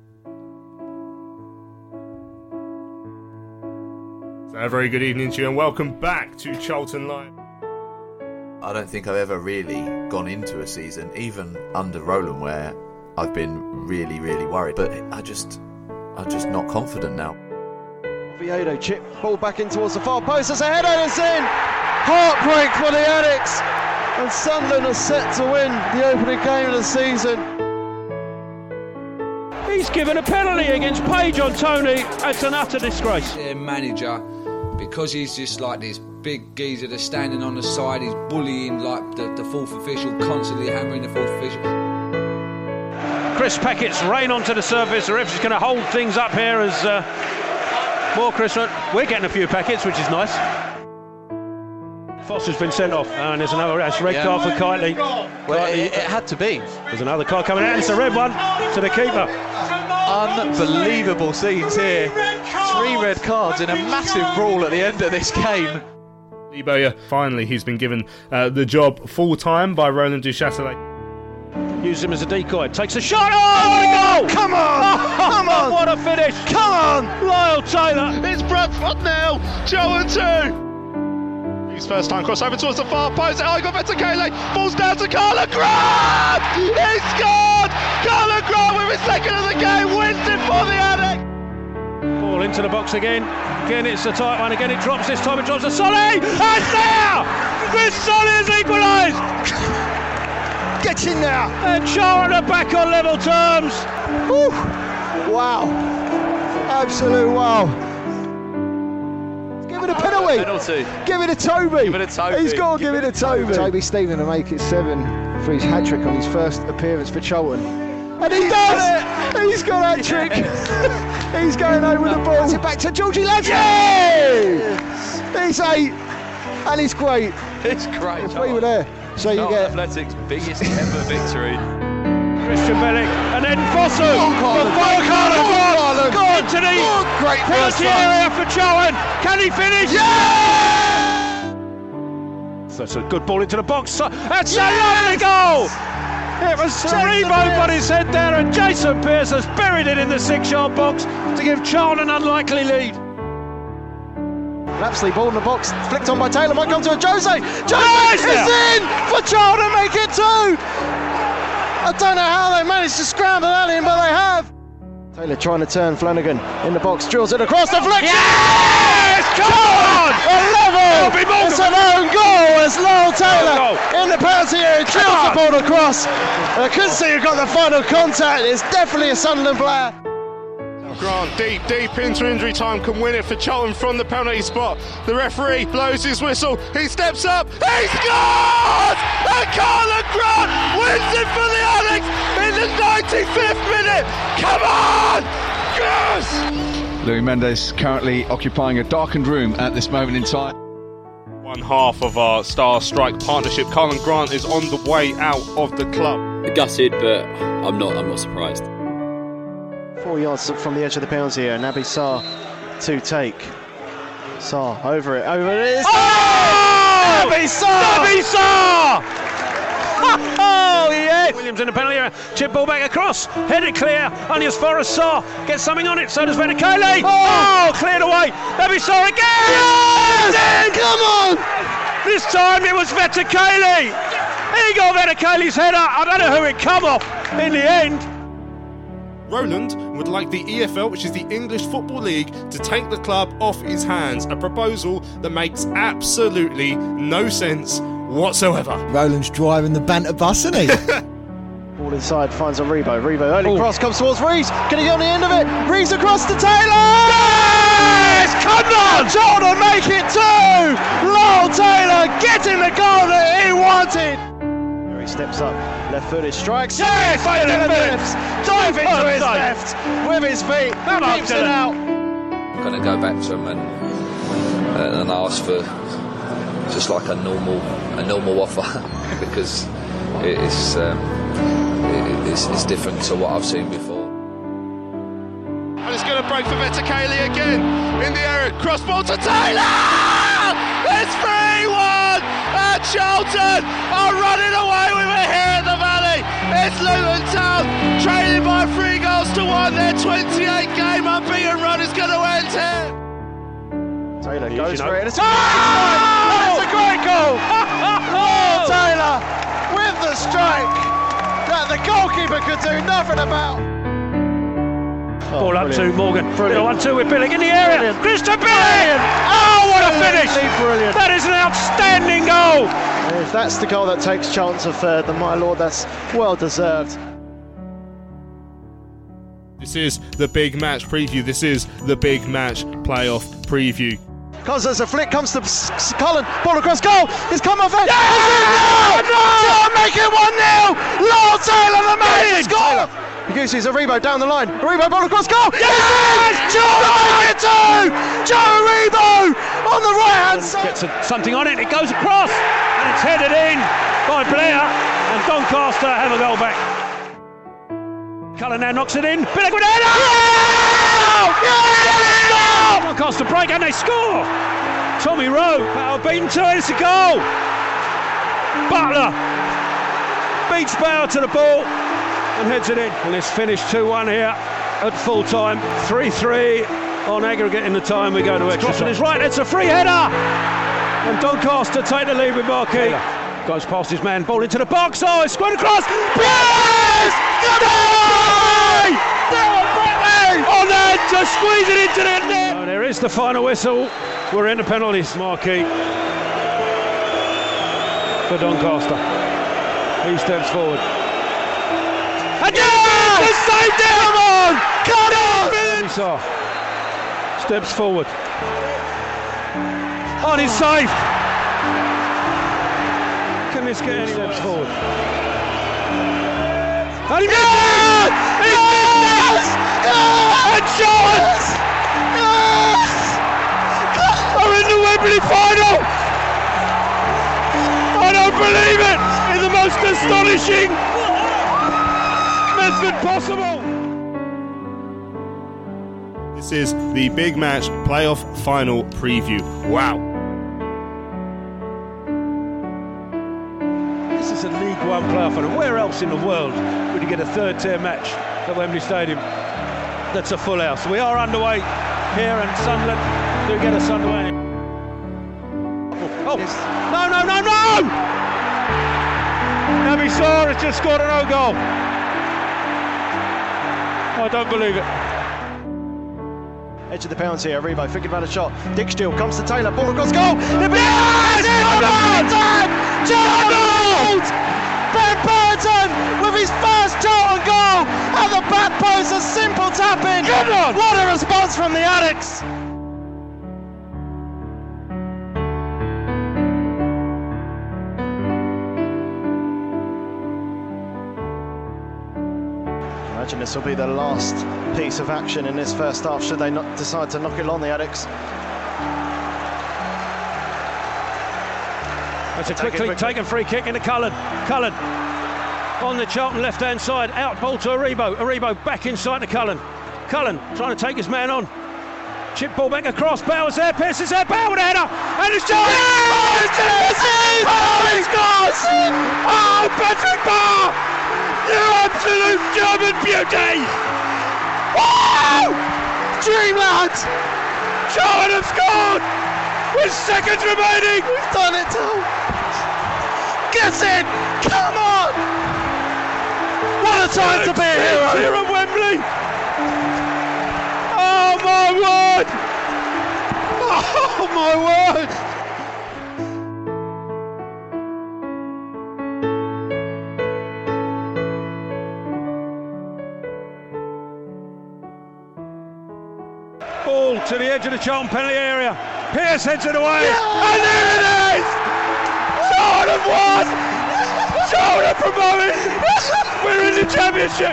A very good evening to you and welcome back to Charlton Live.
I don't think I've ever really gone into a season, even under Roland, where I've been really, really worried. But I just, I'm just not confident now.
Viedo chip, ball back in towards the far post as a header is in. Heartbreak for the Addicts, and Sunderland are set to win the opening game of the season.
He's given a penalty against Page on Tony. It's an utter disgrace.
Their manager, because he's just like this big geezer that's standing on the side, he's bullying like the, the fourth official, constantly hammering the fourth official.
Chris Packett's rain onto the surface. The referee's going to hold things up here as uh, more Chris. We're getting a few packets, which is nice. Foster's been sent off, oh, and there's another that's red yeah. card for Kitely.
Well, it, it had to be.
There's another card coming out, and it's a red one to the keeper.
Unbelievable scenes here. Three red cards in a massive brawl at the end of this game.
Lee Bowyer, finally, he's been given uh, the job full time by Roland Duchâtelet.
Use him as a decoy. Takes a shot. Oh, what a goal!
Come on!
Oh,
come on!
What a finish!
Come on!
Lyle Taylor.
It's Bradford now. Charlton two.
His first time cross over towards the far post. Oh, he got Vetakele. Falls down to Carla Grant. He scored. Carla Grant with his second of the game wins it for the Addicks.
Ball into the box again. Again, it's a tight one. Again, it drops. This time it drops to Solly. And now, Chris Solly has equalised.
Get in there.
And Charlton are back on level terms.
Woo. Wow. Absolute wow. Give it a penalty.
Penalty.
Give it a Toby.
Give it a Toby.
He's got to give, give it a Toby. Toby Stephen to make it seven for his hat trick on his first appearance for Charlton. And he does it! He's got a hat trick. He's going home with the ball. It's it back to Georgie Ladsby. Yes! He's eight. And it's great.
It's great.
If we were there. So you get
Athletics' biggest ever victory.
Christian Bellic and then Fosu.
Oh,
Carla Grant to the
great
penalty area for Charlton. Can he finish?
Yeah!
That's a good ball into the box. That's yes! a lovely goal. It was Rebo got his head there, and Jason Pearce has buried it in the six-yard box to give Charlton an unlikely lead.
Lapsley ball in the box, flicked on by Taylor, might come to a Jose. Jose
nice
is in for Charlton to make it two. I don't know how they managed to scramble that in, but they have. Taylor trying to turn Flanagan in the box, drills it across the flex.
Yes! Come on!
A level! It's an own goal as Lowell Taylor in the penalty area drills the ball across. I couldn't see who got the final contact. It's definitely a Sunderland player.
Grant deep, deep into injury time can win it for Charlton from the penalty spot. The referee blows his whistle. He steps up. He scores! And Carla Grant wins it for the Addicks in the ninety-fifth minute. Come on! Yes!
Louis Mendes currently occupying a darkened room at this moment in time.
One half of our Star Strike partnership. Carla Grant is on the way out of the club.
Gutted, but I'm not. I'm not surprised.
Four yards from the edge of the penalty area. Naby Sarr to take. Sarr over it, over it is.
Oh!
Naby Sarr!
Naby Sarr! Oh yes! Williams in the penalty area. Chip ball back across. Headed clear. Only as far as Sarr gets something on it. So does Vetakele. Oh! oh! Cleared away. Naby Sarr again.
Yes! Come on!
This time it was Vetakele. He got Vetakele's header. I don't know who it come off in the end.
Roland would like the E F L, which is the English Football League, to take the club off his hands. A proposal that makes absolutely no sense whatsoever.
Roland's driving the banter bus, isn't he?
Ball inside, finds a Rebo. Rebo, early Ooh. cross, comes towards Rees. Can he get on the end of it? Rees across to Taylor!
Yes! Come on!
Jordan make it two! Lowell Taylor getting the goal that he wanted! He steps up, left footed, strikes.
Yes!
Phillips! Dive into his left with his feet.
Come on,
keeps it out.
I'm going to go back to him and, uh, and ask for just like a normal a normal offer because it is um, it, it's, it's different to what I've seen before.
And it's going to break for Vetakele again in the area. Cross ball to Taylor! It's three one! And Charlton are running away with it here in the Valley. It's Luton Town trailing by three goals to one. Their twenty-eight game unbeaten run is going to end here.
Taylor
You
goes
know.
for it. It's a,
Oh!
it's a great goal! Lowell Taylor with the strike that the goalkeeper could do nothing about. Oh,
Ball up
brilliant.
to Morgan.
Brilliant.
one two with Billig in the area.
Brilliant.
Christian Billig! Oh, what a finish!
Brilliant.
That is an outstanding goal.
And if that's the goal that takes Charlton to third, then my lord, that's well deserved.
This is the big match preview. This is the big match playoff preview.
Because there's a flick, comes to S- S- Cullen, ball across goal, it's come off it.
Yeah!
No! No! Make it one nil! Lowell Taylor, the man, score! Uses a Rebo down the line. Rebo ball across goal.
Yes!
Joe two. Joe Rebo on the right hand side.
Gets a, something on it. It goes across and it's headed in by Blair and Doncaster have a goal back. Cullen now knocks it in. Billig with header.
Yeah!
Doncaster break and they score. Tommy Rowe, Bauer beaten to it. It's a goal. Butler beats Bauer to the ball and heads it in, and it's finished two one here at full time. three three on aggregate in the time we go to extra time. Crossing is right, it's a free header! And Doncaster take the lead with Marquis. Goes past his man, ball into the box. Oh, it's squared across. Yes! On that, just squeeze it into the net. Oh, there is the final whistle. We're into penalties. Marquis for Doncaster. He steps forward. And yes! The save there! Come on! Come on! Saw. Steps forward. On his save. Can this get any steps forward? And he yes! Yes! Yes! And Charlotte yes! are in the Wembley final. I don't believe it. In the most astonishing method possible.
This is the Big Match Playoff Final Preview. Wow.
This is a League One playoff final. Where else in the world would you get a third-tier match at Wembley Stadium that's a full house? We are underway here, and Sunderland do get us underway. Oh, no, no, no, no! Naby Sarr has just scored an own goal. I don't believe it.
Edge of the pounds here, Aribo thinking about a shot. Dick Steele comes to Taylor, ball across goal.
Yes!
Charlton! Ben Burton with his first Charlton goal at the back post, a simple tap in.
Good on!
What a response from the Addicks! Imagine this will be the last piece of action in this first half should they not decide to knock it on, the Addicks.
That's a quickly taken free kick into Cullen. Cullen on the Charlton left hand side, out ball to Aribo. Aribo back inside to Cullen. Cullen trying to take his man on. Chip ball back across, Bowers there, Pearce is there, Bowers with a header, and it's Charlton! Oh, it's it! Oh, he scores! Oh, Patrick Barr! You absolute German beauty! Wow! Dreamland! Charlton have scored! With seconds remaining!
We've done it, Tom! Get in! Come on! What a time to be a hero!
Here at Wembley! Oh my word! Oh my word! Ball to the edge of the Charlton penalty area. Pearce heads it away, yeah! And there it is! Charlton won! Charlton promoted! We're in the championship!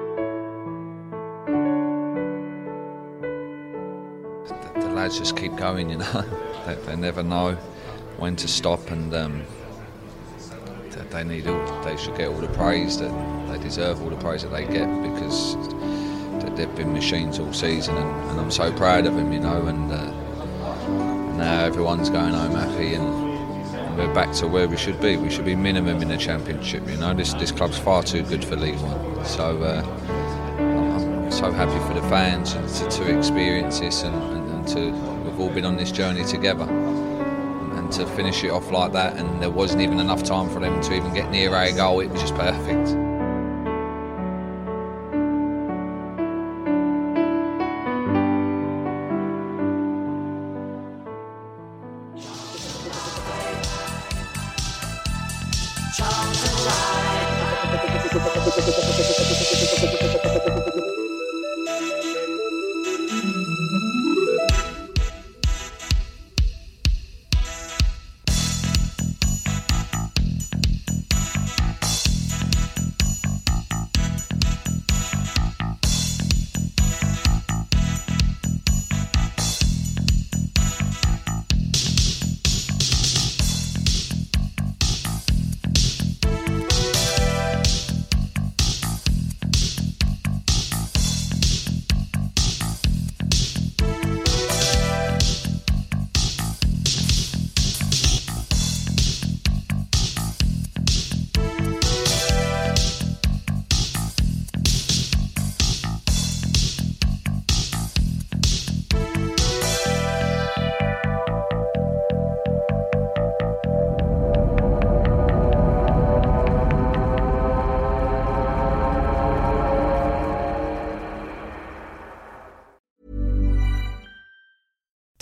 The, the lads just keep going, you know. they, they never know when to stop, and um, they, they need all, they should get all the praise that they deserve, all the praise that they get, because they've been machines all season, and, and I'm so proud of them, you know. And uh, now everyone's going home happy, and, and we're back to where we should be. We should be minimum in the championship, you know. This this club's far too good for League One. So uh, I'm, I'm so happy for the fans to, to experience this, and, and, and to we've all been on this journey together, and, and to finish it off like that. And there wasn't even enough time for them to even get near a goal. It was just perfect.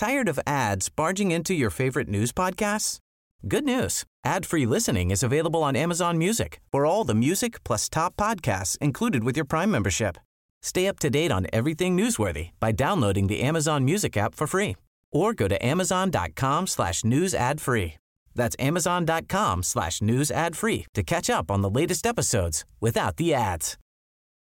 Tired of ads barging into your favorite news podcasts? Good news. Ad-free listening is available on Amazon Music for all the music plus top podcasts included with your Prime membership. Stay up to date on everything newsworthy by downloading the Amazon Music app for free or go to amazon.com slash news ad free. That's amazon.com slash news ad free to catch up on the latest episodes without the ads.